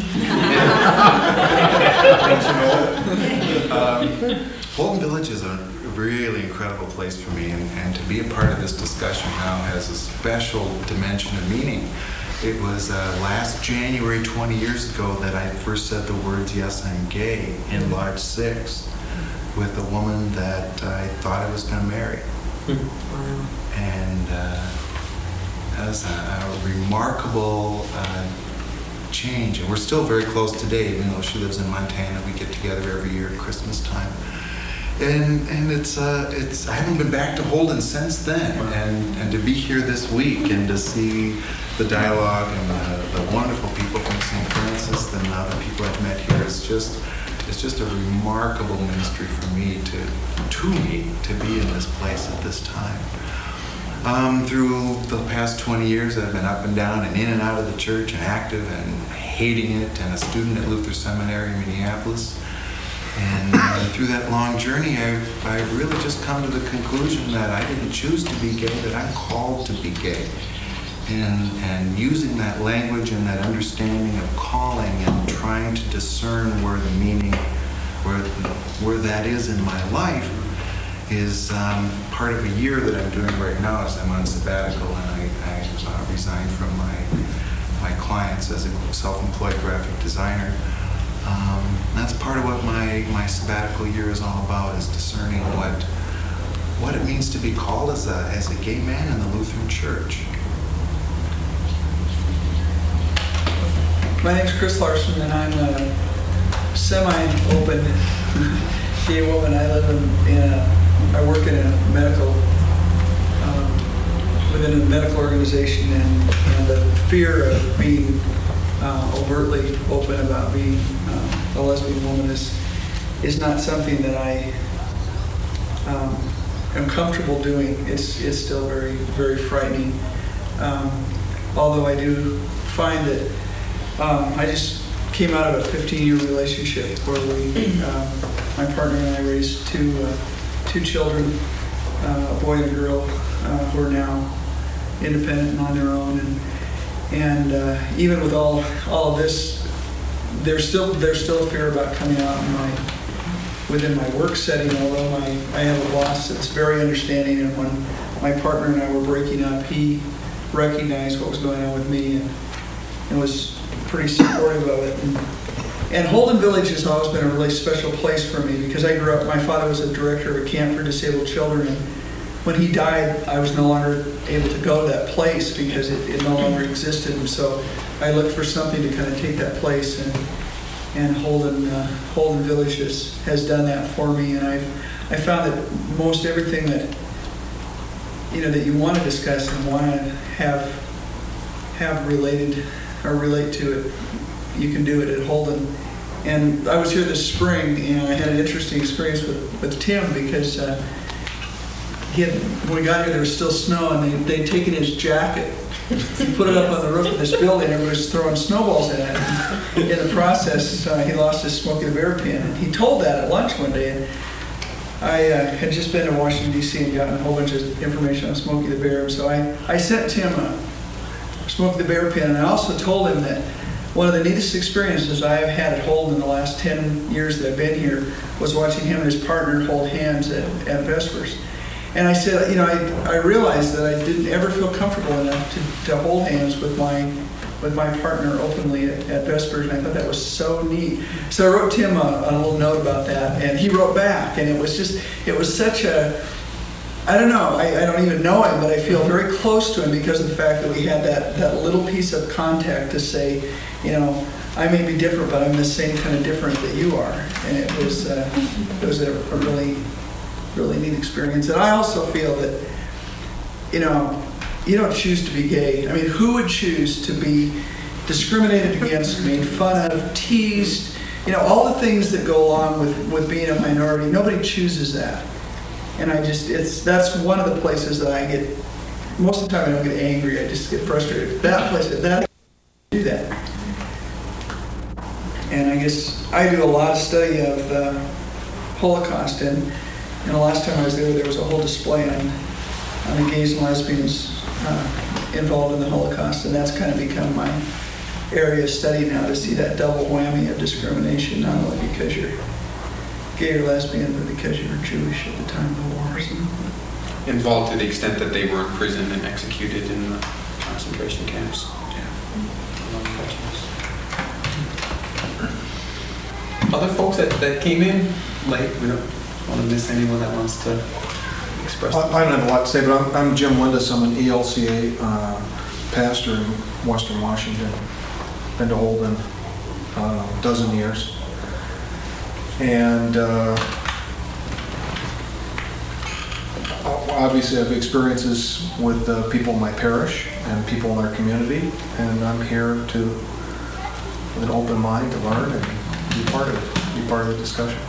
um, Holden Village is a really incredible place for me, and, and to be a part of this discussion now has a special dimension of meaning. It was uh, last January, twenty years ago, that I first said the words, "Yes, I'm gay," in Lodge six with a woman that I thought I was going to marry. Wow. And uh, that was a, a remarkable uh, change. And we're still very close today, even though she lives in Montana. We get together every year at Christmas time. And and it's uh, it's I haven't been back to Holden since then. And and to be here this week and to see the dialogue and the, the wonderful people from Saint Francis and other people I've met here is just it's just a remarkable ministry for me to to me to be in this place at this time. Um, through the past twenty years, I've been up and down and in and out of the church and active and hating it, and a student at Luther Seminary in Minneapolis. And uh, through that long journey, I've, I've really just come to the conclusion that I didn't choose to be gay, that I'm called to be gay. And, and using that language and that understanding of calling and trying to discern where the meaning, where, where that is in my life, is um, part of a year that I'm doing right now as I'm on sabbatical, and I, I uh, resigned from my, my clients as a self-employed graphic designer. Um, that's part of what my, my sabbatical year is all about, is discerning what what it means to be called as a, as a gay man in the Lutheran Church. My name's Chris Larson, and I'm a semi-open gay woman. I live in, in a, I work in a medical, um, within a medical organization, and, and the fear of being uh, overtly open about being uh, a lesbian woman is is not something that I um, am comfortable doing. It's it's still very very frightening. Um, although I do find that um, I just came out of a fifteen-year relationship where we, um, my partner and I, raised two uh, two children, uh, a boy and a girl, uh, who are now independent and on their own. And and uh, even with all all of this, there's still there's still a fear about coming out in my within my work setting. Although my I have a boss that's very understanding, and when my partner and I were breaking up, he recognized what was going on with me and, and was pretty supportive of it. And, and Holden Village has always been a really special place for me because I grew up, my father was a director of a camp for disabled children, and when he died, I was no longer able to go to that place because it, it no longer existed. And so I looked for something to kind of take that place, and and Holden uh, Holden Village has, has done that for me. And I've I found that most everything that you know that you want to discuss and want to have have related or relate to it, you can do it at Holden. And I was here this spring, and I had an interesting experience with, with Tim because uh, he had, when we got here, there was still snow, and they, they'd taken his jacket and put it up on the roof of this building. Everybody was throwing snowballs at it. In the process, uh, he lost his Smokey the Bear pin. And he told that at lunch one day. And I uh, had just been to Washington, D C and gotten a whole bunch of information on Smokey the Bear. And so I, I sent Tim a Smokey the Bear pin, and I also told him that one of the neatest experiences I have had at Holden in the last ten years that I've been here was watching him and his partner hold hands at, at Vespers. And I said, you know, I, I realized that I didn't ever feel comfortable enough to, to hold hands with my with my partner openly at, at Vespers, and I thought that was so neat. So I wrote Tim a, a little note about that, and he wrote back, and it was just, it was such a, I don't know, I, I don't even know him, but I feel very close to him because of the fact that we had that, that little piece of contact to say, you know, I may be different, but I'm the same kind of different that you are. And it was, uh, it was a, a really, really neat experience. And I also feel that you know, you don't choose to be gay. I mean, who would choose to be discriminated against, made fun of, teased, you know, all the things that go along with, with being a minority? Nobody chooses that. And I just, it's, that's one of the places that I get, most of the time I don't get angry, I just get frustrated. That place, that, do that. And I guess I do a lot of study of the Holocaust, and, and the last time I was there, there was a whole display on, on the gays and lesbians uh, involved in the Holocaust, and that's kind of become my area of study now, to see that double whammy of discrimination, not only because you're gay or lesbian, but because you were Jewish at the time of the war. So. Involved to the extent that they were imprisoned and executed in the concentration camps. Yeah. Other folks that, that came in late, we don't want to miss anyone that wants to express. I, I don't have a lot to say, but I'm, I'm Jim Windus. I'm an E L C A uh, pastor in Western Washington. Been to Holden uh, a dozen years. And uh, obviously I have experiences with uh, people in my parish and people in our community, and I'm here to, with an open mind, to learn and be part of it, be part of the discussion.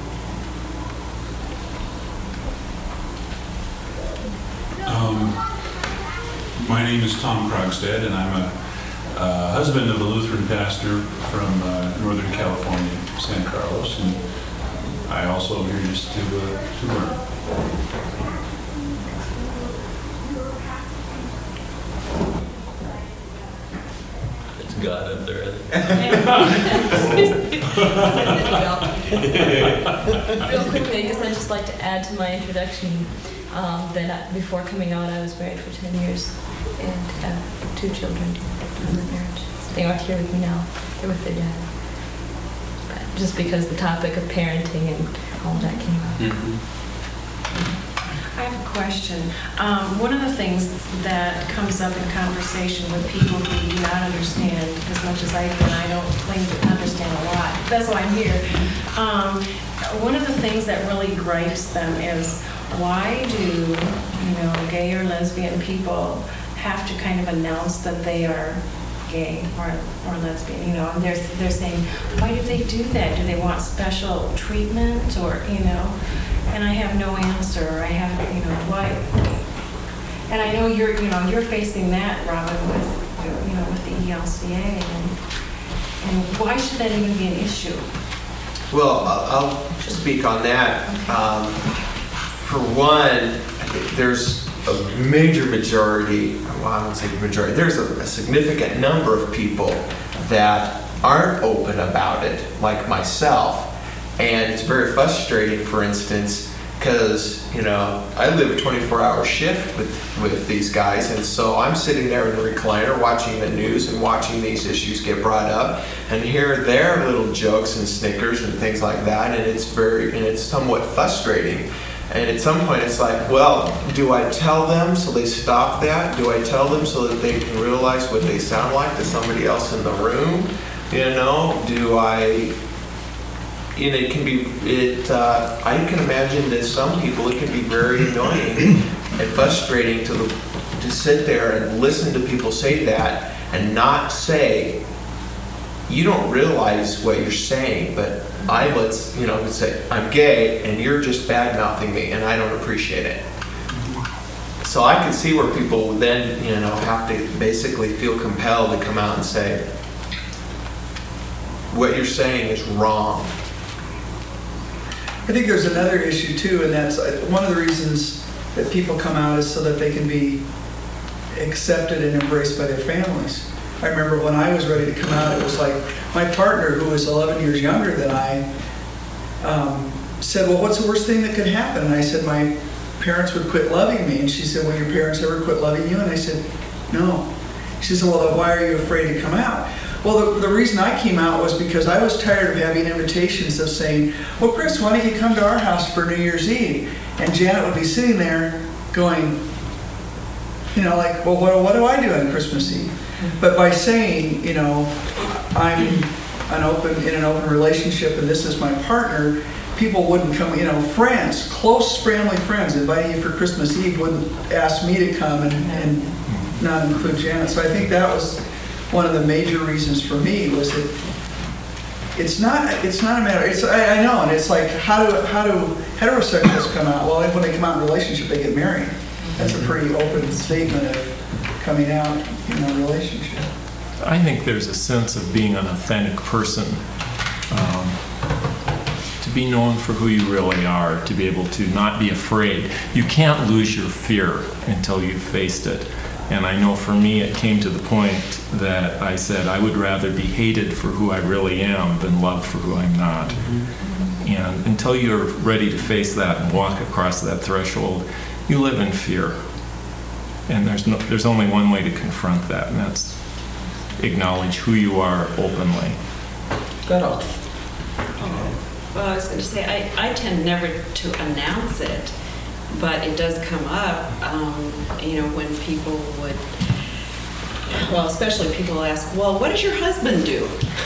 Um, my name is Tom Krogstad, and I'm a uh, husband of a Lutheran pastor from uh, Northern California, San Carlos, and I also am here just to, uh, to learn. It's God up there. Real quickly, I guess I'd just like to add to my introduction um, that before coming out, I was married for ten years and have two children from the marriage. They aren't here with me now. They're with their dad. But just because the topic of parenting and all that came up. Mm-hmm. I have a question. Um, one of the things that comes up in conversation with people who do not understand as much as I do, and I don't claim to understand a lot, that's why I'm here. Um, one of the things that really gripes them is, why do, you know, gay or lesbian people have to kind of announce that they are gay or, or lesbian, you know, and they're, they're saying, why do they do that? Do they want special treatment, or, you know? And I have no answer. I have, you know, why? And I know you're, you know, you're facing that, Robin, with, you know, with the E L C A, and, and why should that even be an issue? Well, I'll I'll speak on that. Um, for one, there's a major majority, well, I don't say majority, there's a, a significant number of people that aren't open about it, like myself. And it's very frustrating, for instance, because, you know, I live a twenty-four hour shift with, with these guys, and so I'm sitting there in the recliner watching the news and watching these issues get brought up, and hear their little jokes and snickers and things like that, and it's very, and it's somewhat frustrating. And at some point it's like, well, do I tell them so they stop that? Do I tell them so that they can realize what they sound like to somebody else in the room? You know, do I... And it can be, it, uh, I can imagine that some people, it can be very annoying and frustrating to, to sit there and listen to people say that and not say, you don't realize what you're saying, but I, let's, you know, say, I'm gay and you're just bad-mouthing me and I don't appreciate it. So I can see where people then, you know, have to basically feel compelled to come out and say, what you're saying is wrong. I think there's another issue too, and that's uh, one of the reasons that people come out is so that they can be accepted and embraced by their families. I remember when I was ready to come out, it was like my partner, who was eleven years younger than I, um, said, well, what's the worst thing that could happen? And I said, my parents would quit loving me. And she said, well, your parents ever quit loving you? And I said, no. She said, well, then why are you afraid to come out? Well, the, the reason I came out was because I was tired of having invitations of saying, well, Chris, why don't you come to our house for New Year's Eve? And Janet would be sitting there going, you know, like, well, what, what do I do on Christmas Eve? But by saying, you know, I'm an open, in an open relationship and this is my partner, people wouldn't come, you know, friends, close family friends inviting you for Christmas Eve wouldn't ask me to come and, and not include Janet. So I think that was one of the major reasons for me was that it's not, it's not a matter, it's, I, I know, and it's like, how do, how do heterosexuals come out? Well, when they come out in a relationship, they get married. That's a pretty open statement of coming out in a relationship. I think there's a sense of being an authentic person, um, to be known for who you really are, to be able to not be afraid. You can't lose your fear until you've faced it. And I know for me, it came to the point that I said I would rather be hated for who I really am than loved for who I'm not. Mm-hmm. And until you're ready to face that and walk across that threshold, you live in fear. And there's no, there's only one way to confront that, and that's acknowledge who you are openly. Good off. Well, I was going to say, I, I tend never to announce it, but it does come up, um, you know, when people would, well, especially people ask, well, what does your husband do?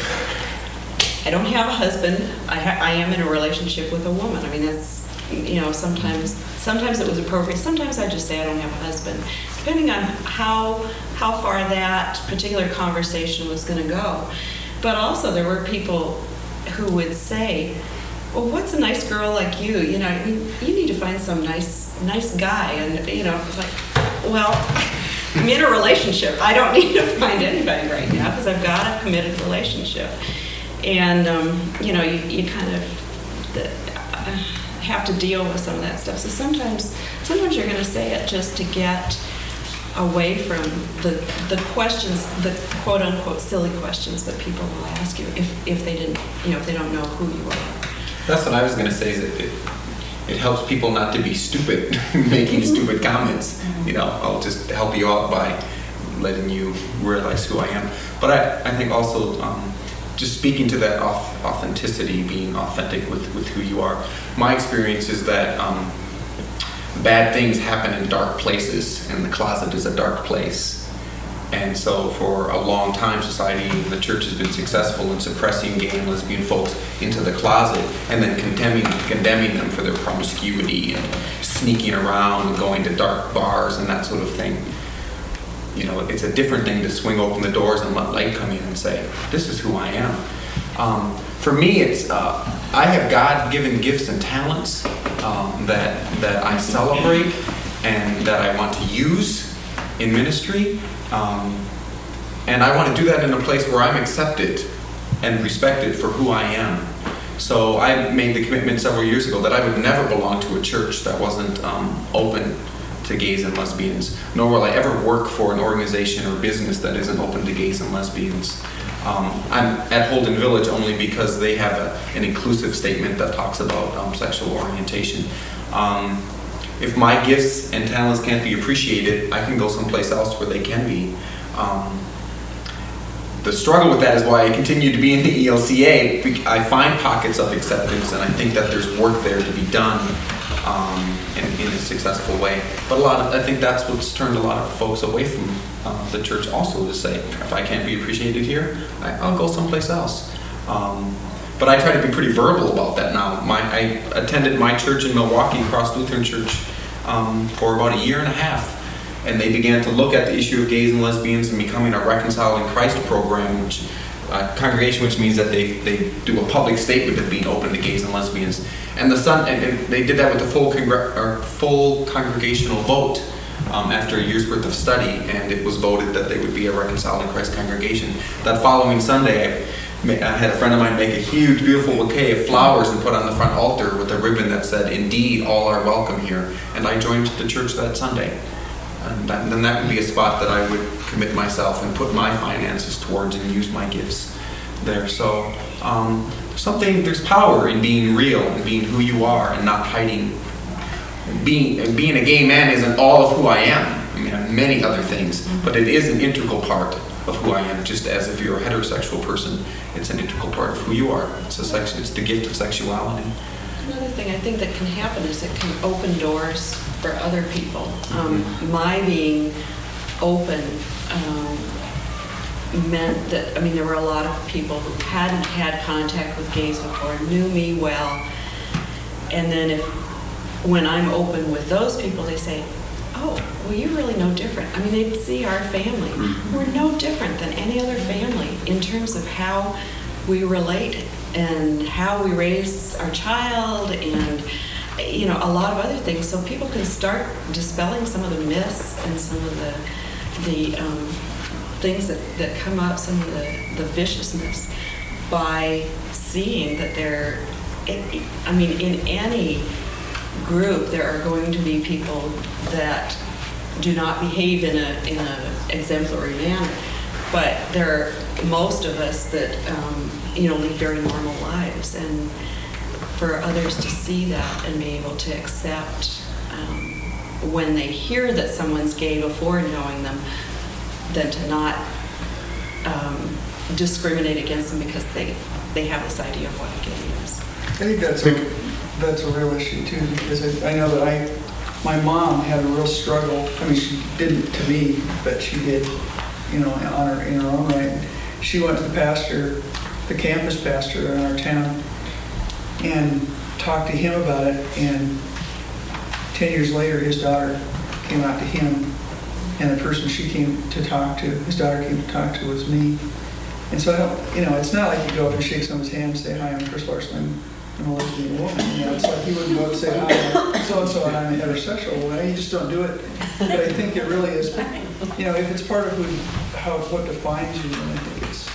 I don't have a husband. I, ha- I am in a relationship with a woman. I mean, that's, you know, sometimes sometimes it was appropriate. Sometimes I just say I don't have a husband, depending on how how far that particular conversation was going to go. But also there were people who would say, well, what's a nice girl like you? You know, you, you need to find some nice nice guy. And, you know, it's like, well, I'm in a relationship. I don't need to find anybody right now because I've got a committed relationship. And, um, you know, you, you kind of the, uh, have to deal with some of that stuff. So sometimes sometimes you're going to say it just to get away from the the questions, the quote unquote silly questions that people will ask you if, if they didn't, you know, if they don't know who you are. That's what I was going to say, is that it, it helps people not to be stupid, making stupid comments. You know, I'll just help you out by letting you realize who I am. But I, I think also um, just speaking to that auth- authenticity, being authentic with, with who you are. My experience is that um, bad things happen in dark places, and the closet is a dark place. And so for a long time, society, the church has been successful in suppressing gay and lesbian folks into the closet and then condemning, condemning them for their promiscuity and sneaking around and going to dark bars and that sort of thing. You know, it's a different thing to swing open the doors and let light come in and say, this is who I am. Um, for me, it's uh, I have God-given gifts and talents um, that, that I celebrate and that I want to use in ministry. Um, and I want to do that in a place where I'm accepted and respected for who I am. So I made the commitment several years ago that I would never belong to a church that wasn't um, open to gays and lesbians, nor will I ever work for an organization or business that isn't open to gays and lesbians. Um, I'm at Holden Village only because they have a, an inclusive statement that talks about um, sexual orientation. Um, If my gifts and talents can't be appreciated, I can go someplace else where they can be. Um, the struggle with that is why I continue to be in the E L C A. I find pockets of acceptance, and I think that there's work there to be done um, in, in a successful way. But a lot of, I think that's what's turned a lot of folks away from uh, the church also, to say, if I can't be appreciated here, I, I'll go someplace else. Um, But I try to be pretty verbal about that now. My, I attended my church in Milwaukee, Cross Lutheran Church, um, for about a year and a half. And they began to look at the issue of gays and lesbians and becoming a Reconciling Christ program, which uh, congregation, which means that they, they do a public statement of being open to gays and lesbians. And the son, and, and they did that with a full, congr- or full congregational vote um, after a year's worth of study. And it was voted that they would be a Reconciling Christ congregation. That following Sunday, I, I had a friend of mine make a huge, beautiful bouquet of flowers and put on the front altar with a ribbon that said, "Indeed, all are welcome here." And I joined the church that Sunday. And that, then that would be a spot that I would commit myself and put my finances towards and use my gifts there. So um, something, there's power in being real and being who you are and not hiding. Being, being a gay man isn't all of who I am. I mean, I have many other things, but it is an integral part of who I am, just as if you're a heterosexual person, it's an integral part of who you are. It's a sex, it's the gift of sexuality. Another thing I think that can happen is it can open doors for other people. Um, my being open um, meant that, I mean, there were a lot of people who hadn't had contact with gays before, knew me well, and then if, when I'm open with those people, they say, oh, well, you're really no different. I mean, they see our family. We're no different than any other family in terms of how we relate and how we raise our child and, you know, a lot of other things. So people can start dispelling some of the myths and some of the the um, things that, that come up, some of the, the viciousness, by seeing that they're, it, I mean, in any group, there are going to be people that do not behave in a in a exemplary manner, but there are most of us that um, you know, live very normal lives, and for others to see that and be able to accept um, when they hear that someone's gay before knowing them, then to not um, discriminate against them because they they have this idea of what a gay is. I think that's a, that's a real issue too, because I, I know that I, my mom had a real struggle. I mean, she didn't to me, but she did, you know, on her, in her own right. She went to the pastor, the campus pastor in our town, and talked to him about it. And ten years later, his daughter came out to him, and the person she came to talk to, his daughter came to talk to, was me. And so I don't, you know, it's not like you go up and shake someone's hand and say, hi, I'm Chris Larson, I'm a lesbian woman. You know, it's like you wouldn't go up and say, hi, so-and-so, and I'm a heterosexual. Well, you just don't do it. But I think it really is, you know, if it's part of who, how, what defines you, then I think it's...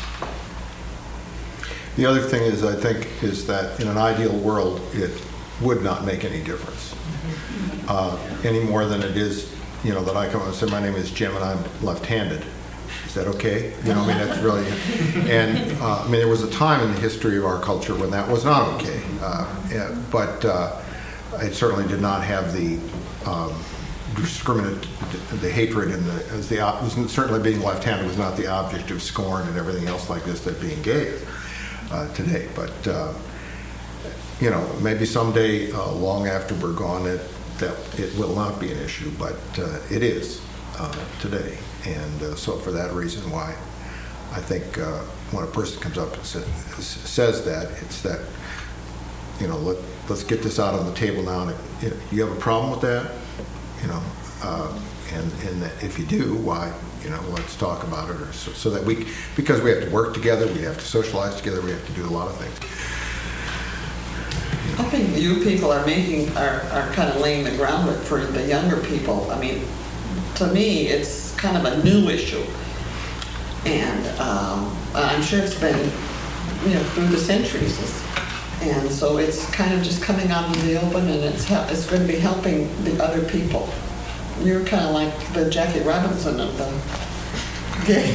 The other thing is, I think, is that in an ideal world, it would not make any difference. Uh, any more than it is, you know, that I come and say, my name is Jim and I'm left-handed. Is that okay? You know, I mean, that's really, and uh, I mean, there was a time in the history of our culture when that was not okay. Uh, yeah, but uh, it certainly did not have the um, discriminate, the hatred and the, as the, op- certainly being left-handed was not the object of scorn and everything else like this that being gay is uh, today. But, uh, you know, maybe someday, uh, long after we're gone, it, that it will not be an issue, but uh, it is uh, today. And uh, so for that reason why I think uh, when a person comes up and says, says that, it's that, you know, let, let's get this out on the table now. And you, know, you have a problem with that? You know, uh, and, and that if you do, why? You know, let's talk about it. Or so, so that we, because we have to work together, we have to socialize together, we have to do a lot of things. I think you people are making, are, are kind of laying the groundwork for the younger people. I mean, to me, it's kind of a new issue. And um, I'm sure it's been, you know, through the centuries. And so it's kind of just coming out in the open, and it's, it's going to be helping the other people. You're kind of like the Jackie Robinson of the gay,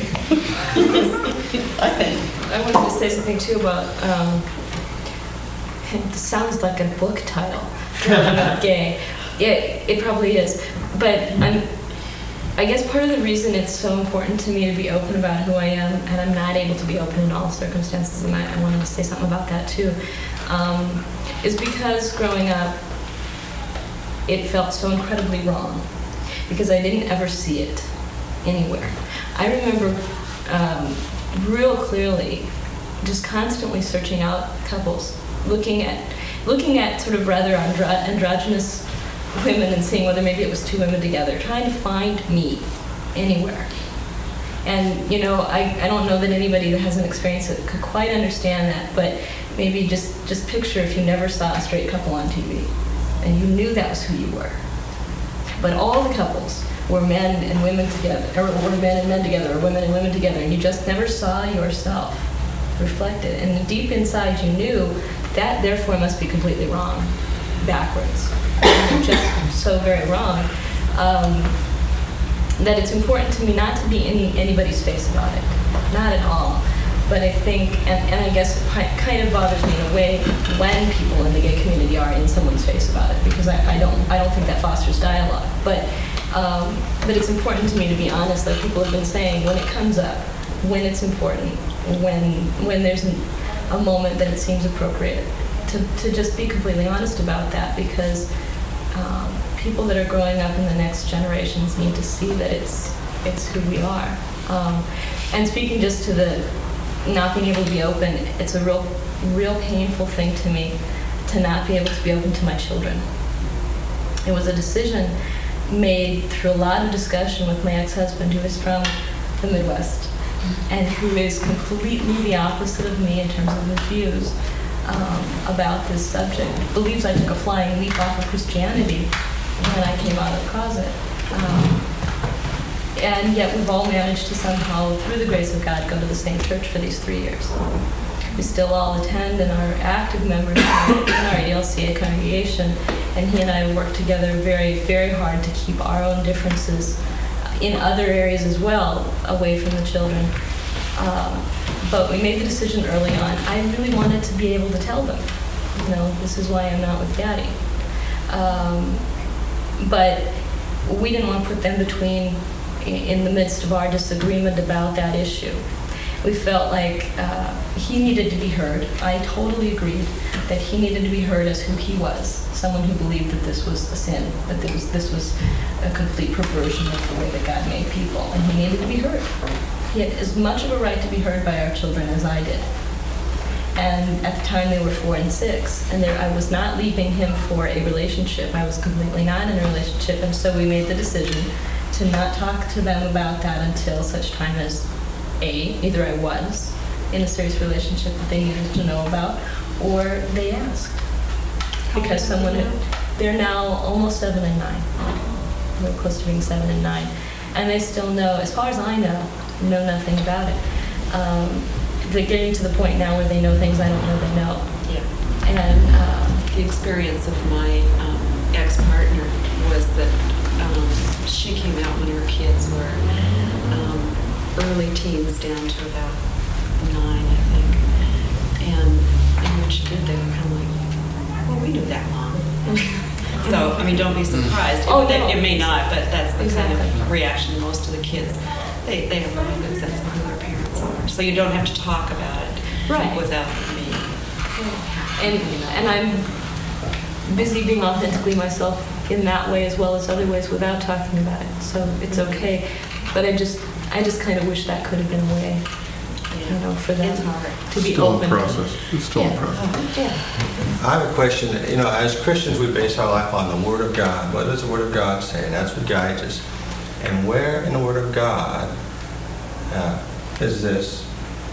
I think. I wanted to say something too about, um, it sounds like a book title, I'm not gay. Yeah, it probably is. But I'm, I guess part of the reason it's so important to me to be open about who I am, and I'm not able to be open in all circumstances, and I, I wanted to say something about that too, um, is because growing up, it felt so incredibly wrong, because I didn't ever see it anywhere. I remember um, real clearly just constantly searching out couples, looking at, looking at sort of rather andro- androgynous women and seeing whether maybe it was two women together, trying to find me anywhere. And, you know, I, I don't know that anybody that hasn't experienced it could quite understand that, but maybe just, just picture if you never saw a straight couple on T V and you knew that was who you were. But all the couples were men and women together, or were men and men together, or women and women together, and you just never saw yourself reflected. And deep inside you knew that therefore must be completely wrong, backwards. Just so very wrong, um, that it's important to me not to be in anybody's face about it, not at all. But I think, and, and I guess it kind of bothers me in a way when people in the gay community are in someone's face about it, because I, I don't, I don't think that fosters dialogue. But, um, but it's important to me to be honest, like people have been saying, when it comes up, when it's important, when when there's an, a moment that it seems appropriate, to to just be completely honest about that, because. Um, people that are growing up in the next generations need to see that it's it's who we are. Um, and speaking just to the not being able to be open, it's a real, real painful thing to me to not be able to be open to my children. It was a decision made through a lot of discussion with my ex-husband, who is from the Midwest and who is completely the opposite of me in terms of his views um, about this subject. Believes I took a flying leap off of Christianity when I came out of the closet. Um, and yet we've all managed to somehow, through the grace of God, go to the same church for these three years. We still all attend and are active members in our E L C A congregation, and he and I work together very, very hard to keep our own differences in other areas as well away from the children. Um, but we made the decision early on. I really wanted to be able to tell them, you know, this is why I'm not with Daddy. Um, but we didn't want to put them between, in the midst of our disagreement about that issue. We felt like uh, he needed to be heard. I totally agreed that he needed to be heard as who he was, someone who believed that this was a sin, that this was, this was a complete perversion of the way that God made people, and he needed to be heard. He had as much of a right to be heard by our children as I did. And at the time they were four and six, and there, I was not leaving him for a relationship. I was completely not in a relationship, and so we made the decision to not talk to them about that until such time as A, either I was in a serious relationship that they needed to know about, or they asked. Because someone, had, they're now almost seven and nine. We're close to being seven and nine. And they still know, as far as I know, know nothing about it. Um, they're getting to the point now where they know things I don't know they know. Yeah. And um, the experience of my um, ex-partner was that um, she came out when her kids were um, early teens down to about nine, I think. And, and when she did, they were kind of like, well, we knew that long. So, I mean, don't be surprised. Oh, it, no. it may not, but that's the Exactly. kind of reaction most of the kids. They, they have a really good sense of who their parents are. So you don't have to talk about it Right. without me. And, and I'm busy being authentically myself in that way as well as other ways without talking about it. So it's okay. But I just I just kind of wish that could have been a way, you know, for them to be Still open. in process. It's still in Yeah. process. Yeah. I have a question. You know, as Christians, we base our life on the Word of God. What does the Word of God say? And that's what guides us. And where in the Word of God uh, is this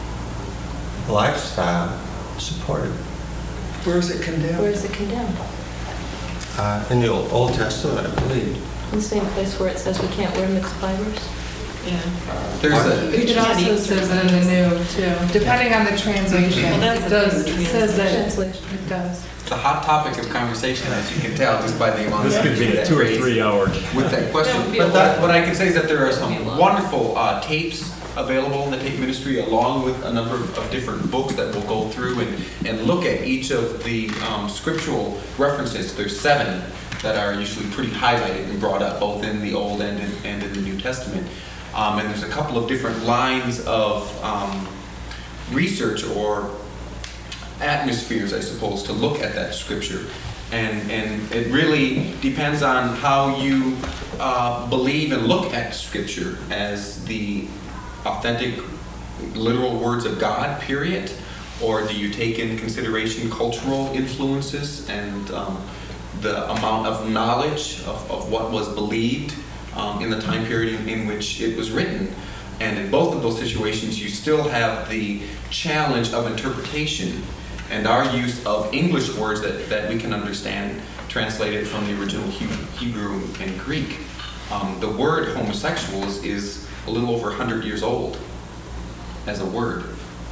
lifestyle supported? Where is it condemned? Where is it condemned? Uh, in the Old, Old Testament, I believe. In the same place where it says we can't wear mixed fibers? Yeah. There's a, It also says it in the new, too, depending on the translation. Well, that's It does, the it says that, Translation. it does. it's a hot topic of conversation, as you can tell, just by the amount of This could be energy a that two or raised three hour. with that question. Don't be But a that, lot. what I can say is that there are Don't be a some lot. wonderful uh, tapes available in the tape ministry, along with a number of different books that we'll go through and, and look at each of the um, scriptural references. There's seven that are usually pretty highlighted and brought up, both in the Old and in, and in the New Testament. Um, and there's a couple of different lines of um, research or atmospheres, I suppose, to look at that scripture. And, and it really depends on how you uh, believe and look at scripture as the authentic, literal words of God, period, or do you take in consideration cultural influences and um, the amount of knowledge of, of what was believed um, in the time period in, in which it was written. And in both of those situations, you still have the challenge of interpretation and our use of English words that, that we can understand translated from the original Hebrew and Greek. Um, the word homosexual is, is a little over one hundred years old as a word.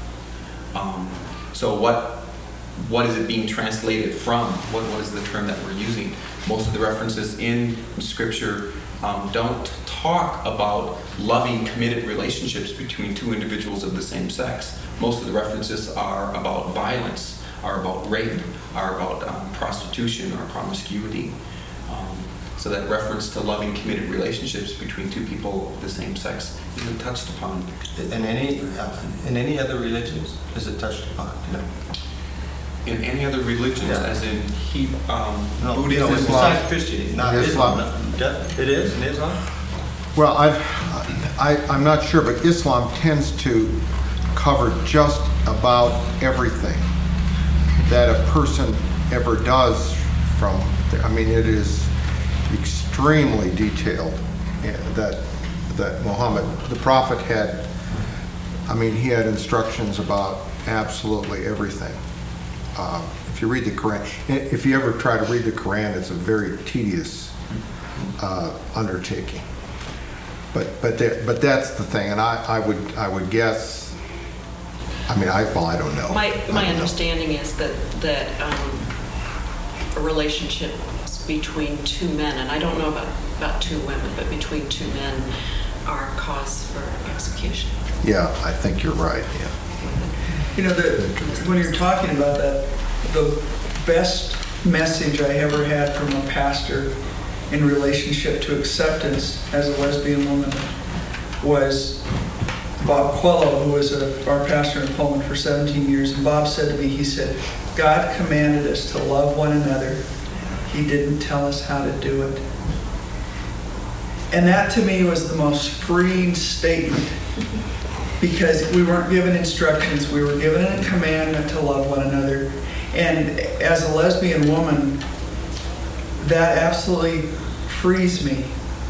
Um, so what what is it being translated from? What, what is the term that we're using? Most of the references in Scripture um, don't talk about loving, committed relationships between two individuals of the same sex. Most of the references are about violence, are about rape, are about um, prostitution or promiscuity. Um, so that reference to loving, committed relationships between two people of the same sex isn't touched upon. In any uh, in any other religions, is it touched upon? No. In any other religions, Yeah. as in he, um, No, Buddhism, no, besides Christianity, not Islam. Islam. No. It is in Islam. Well, I've, I, I'm not sure, but Islam tends to cover just about everything that a person ever does from, I mean, it is extremely detailed eh, that, that Muhammad, the prophet had, I mean, he had instructions about absolutely everything. Uh, if you read the Quran, if you ever try to read the Quran, it's a very tedious uh, undertaking. But but there, but that's the thing, and I, I would I would guess. I mean, I well, I don't know. My I my don't understanding is that that um, a relationship between two men, and I don't know about about two women, but between two men, are cause for execution. Yeah, I think you're right. Yeah. You know, the, when you're talking about that, the best message I ever had from a pastor in relationship to acceptance as a lesbian woman was Bob Quello, who was a, our pastor in Pullman for seventeen years. And Bob said to me, he said, God commanded us to love one another. He didn't tell us how to do it. And that to me was the most freeing statement, because we weren't given instructions, we were given a commandment to love one another. And as a lesbian woman, that absolutely frees me.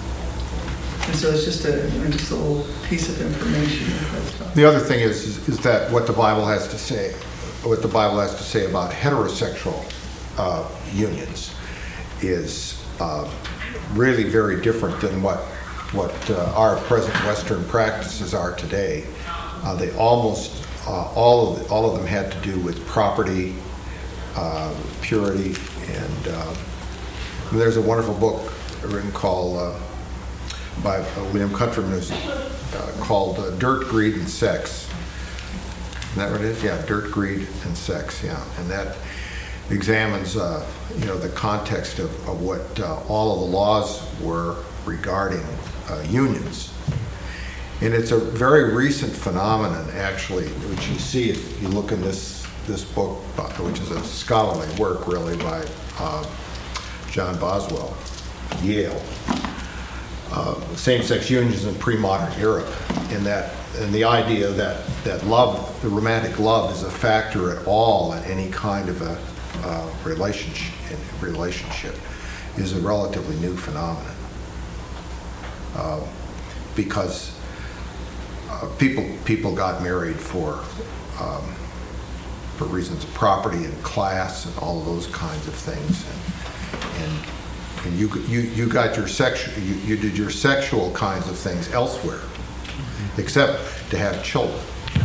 And so it's just a, just a little piece of information. The other thing is, is is that what the Bible has to say, what the Bible has to say about heterosexual uh, unions is uh, really very different than what what uh, our present Western practices are today. Uh, they almost uh, all of the, all of them had to do with property, uh, purity, and uh, there's a wonderful book written called uh, by uh, William Countryman, who's, uh, called uh, Dirt, Greed, and Sex. Isn't that what it is? Yeah, Dirt, Greed, and Sex. Yeah, and that examines uh, you know the context of, of what uh, all of the laws were regarding uh, unions. And it's a very recent phenomenon, actually, which you see if you look in this this book, which is a scholarly work, really, by uh, John Boswell, Yale. Uh, same-sex unions in pre-modern Europe, and that and the idea that that love, the romantic love, is a factor at all in any kind of a uh, relationship. Relationship is a relatively new phenomenon uh, because uh, people people got married for um, for reasons of property and class and all of those kinds of things, and, and And you you you got your sexual you, you did your sexual kinds of things elsewhere, except to have children,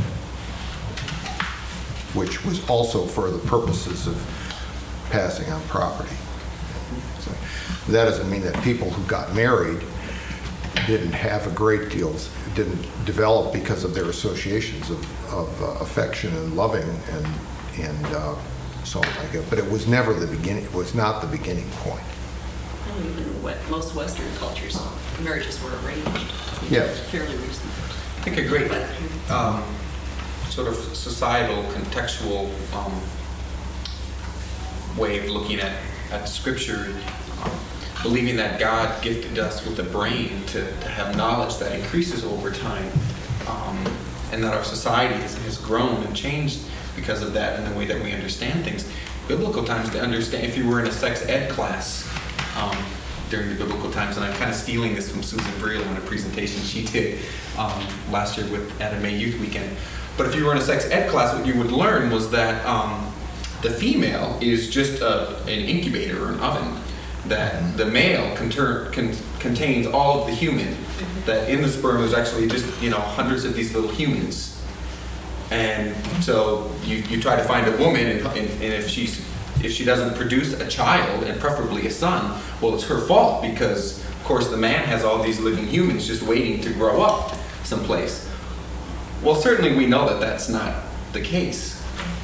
which was also for the purposes of passing on property. So that doesn't mean that people who got married didn't have a great deal, didn't develop because of their associations of, of uh, affection and loving and and uh, so on like that. But it was never the beginning. It was not the beginning point. Even what most Western cultures, marriages were arranged. Yes. Fairly recent. I think a great um, sort of societal, contextual um, way of looking at, at Scripture, um, believing that God gifted us with a brain to, to have knowledge that increases over time, um, and that our society has, has grown and changed because of that in the way that we understand things. Biblical times to understand, if you were in a sex ed class, Um, during the biblical times, and I'm kind of stealing this from Susan Briel in a presentation she did um, last year with at a May Youth Weekend. But if you were in a sex ed class, what you would learn was that um, the female is just a, an incubator or an oven, that the male conter- con- contains all of the human, that in the sperm there's actually just, you know, hundreds of these little humans. And so you, you try to find a woman, and, and, and if she's if she doesn't produce a child, and preferably a son, well, it's her fault, because, of course, the man has all these living humans just waiting to grow up someplace. Well, certainly we know that that's not the case.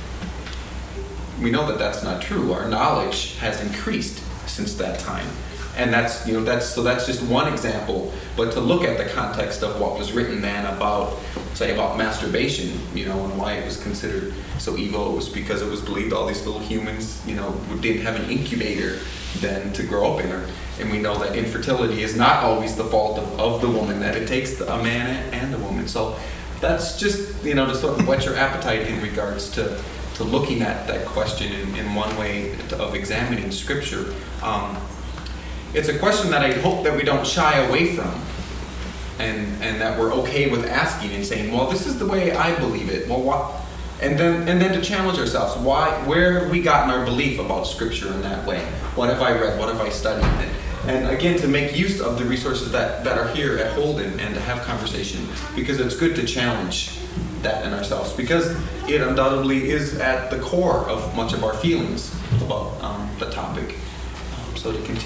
We know that that's not true. Our knowledge has increased since that time. And that's, you know, that's, so that's just one example. But to look at the context of what was written then about, say, about masturbation, you know, and why it was considered so evil, it was because it was believed all these little humans, you know, didn't have an incubator then to grow up in. Or, and we know that infertility is not always the fault of, of the woman, that it takes a man and a woman. So that's just, you know, to sort of whet your appetite in regards to to looking at that question in, in one way of examining Scripture. Um, it's a question that I hope that we don't shy away from, and and that we're okay with asking and saying, well, this is the way I believe it. Well, what? And then and then to challenge ourselves, why? Where have we gotten our belief about Scripture in that way? What have I read? What have I studied? And, and again, to make use of the resources that, that are here at Holden and to have conversation, because it's good to challenge that in ourselves, because it undoubtedly is at the core of much of our feelings about um, the topic. Um, so to continue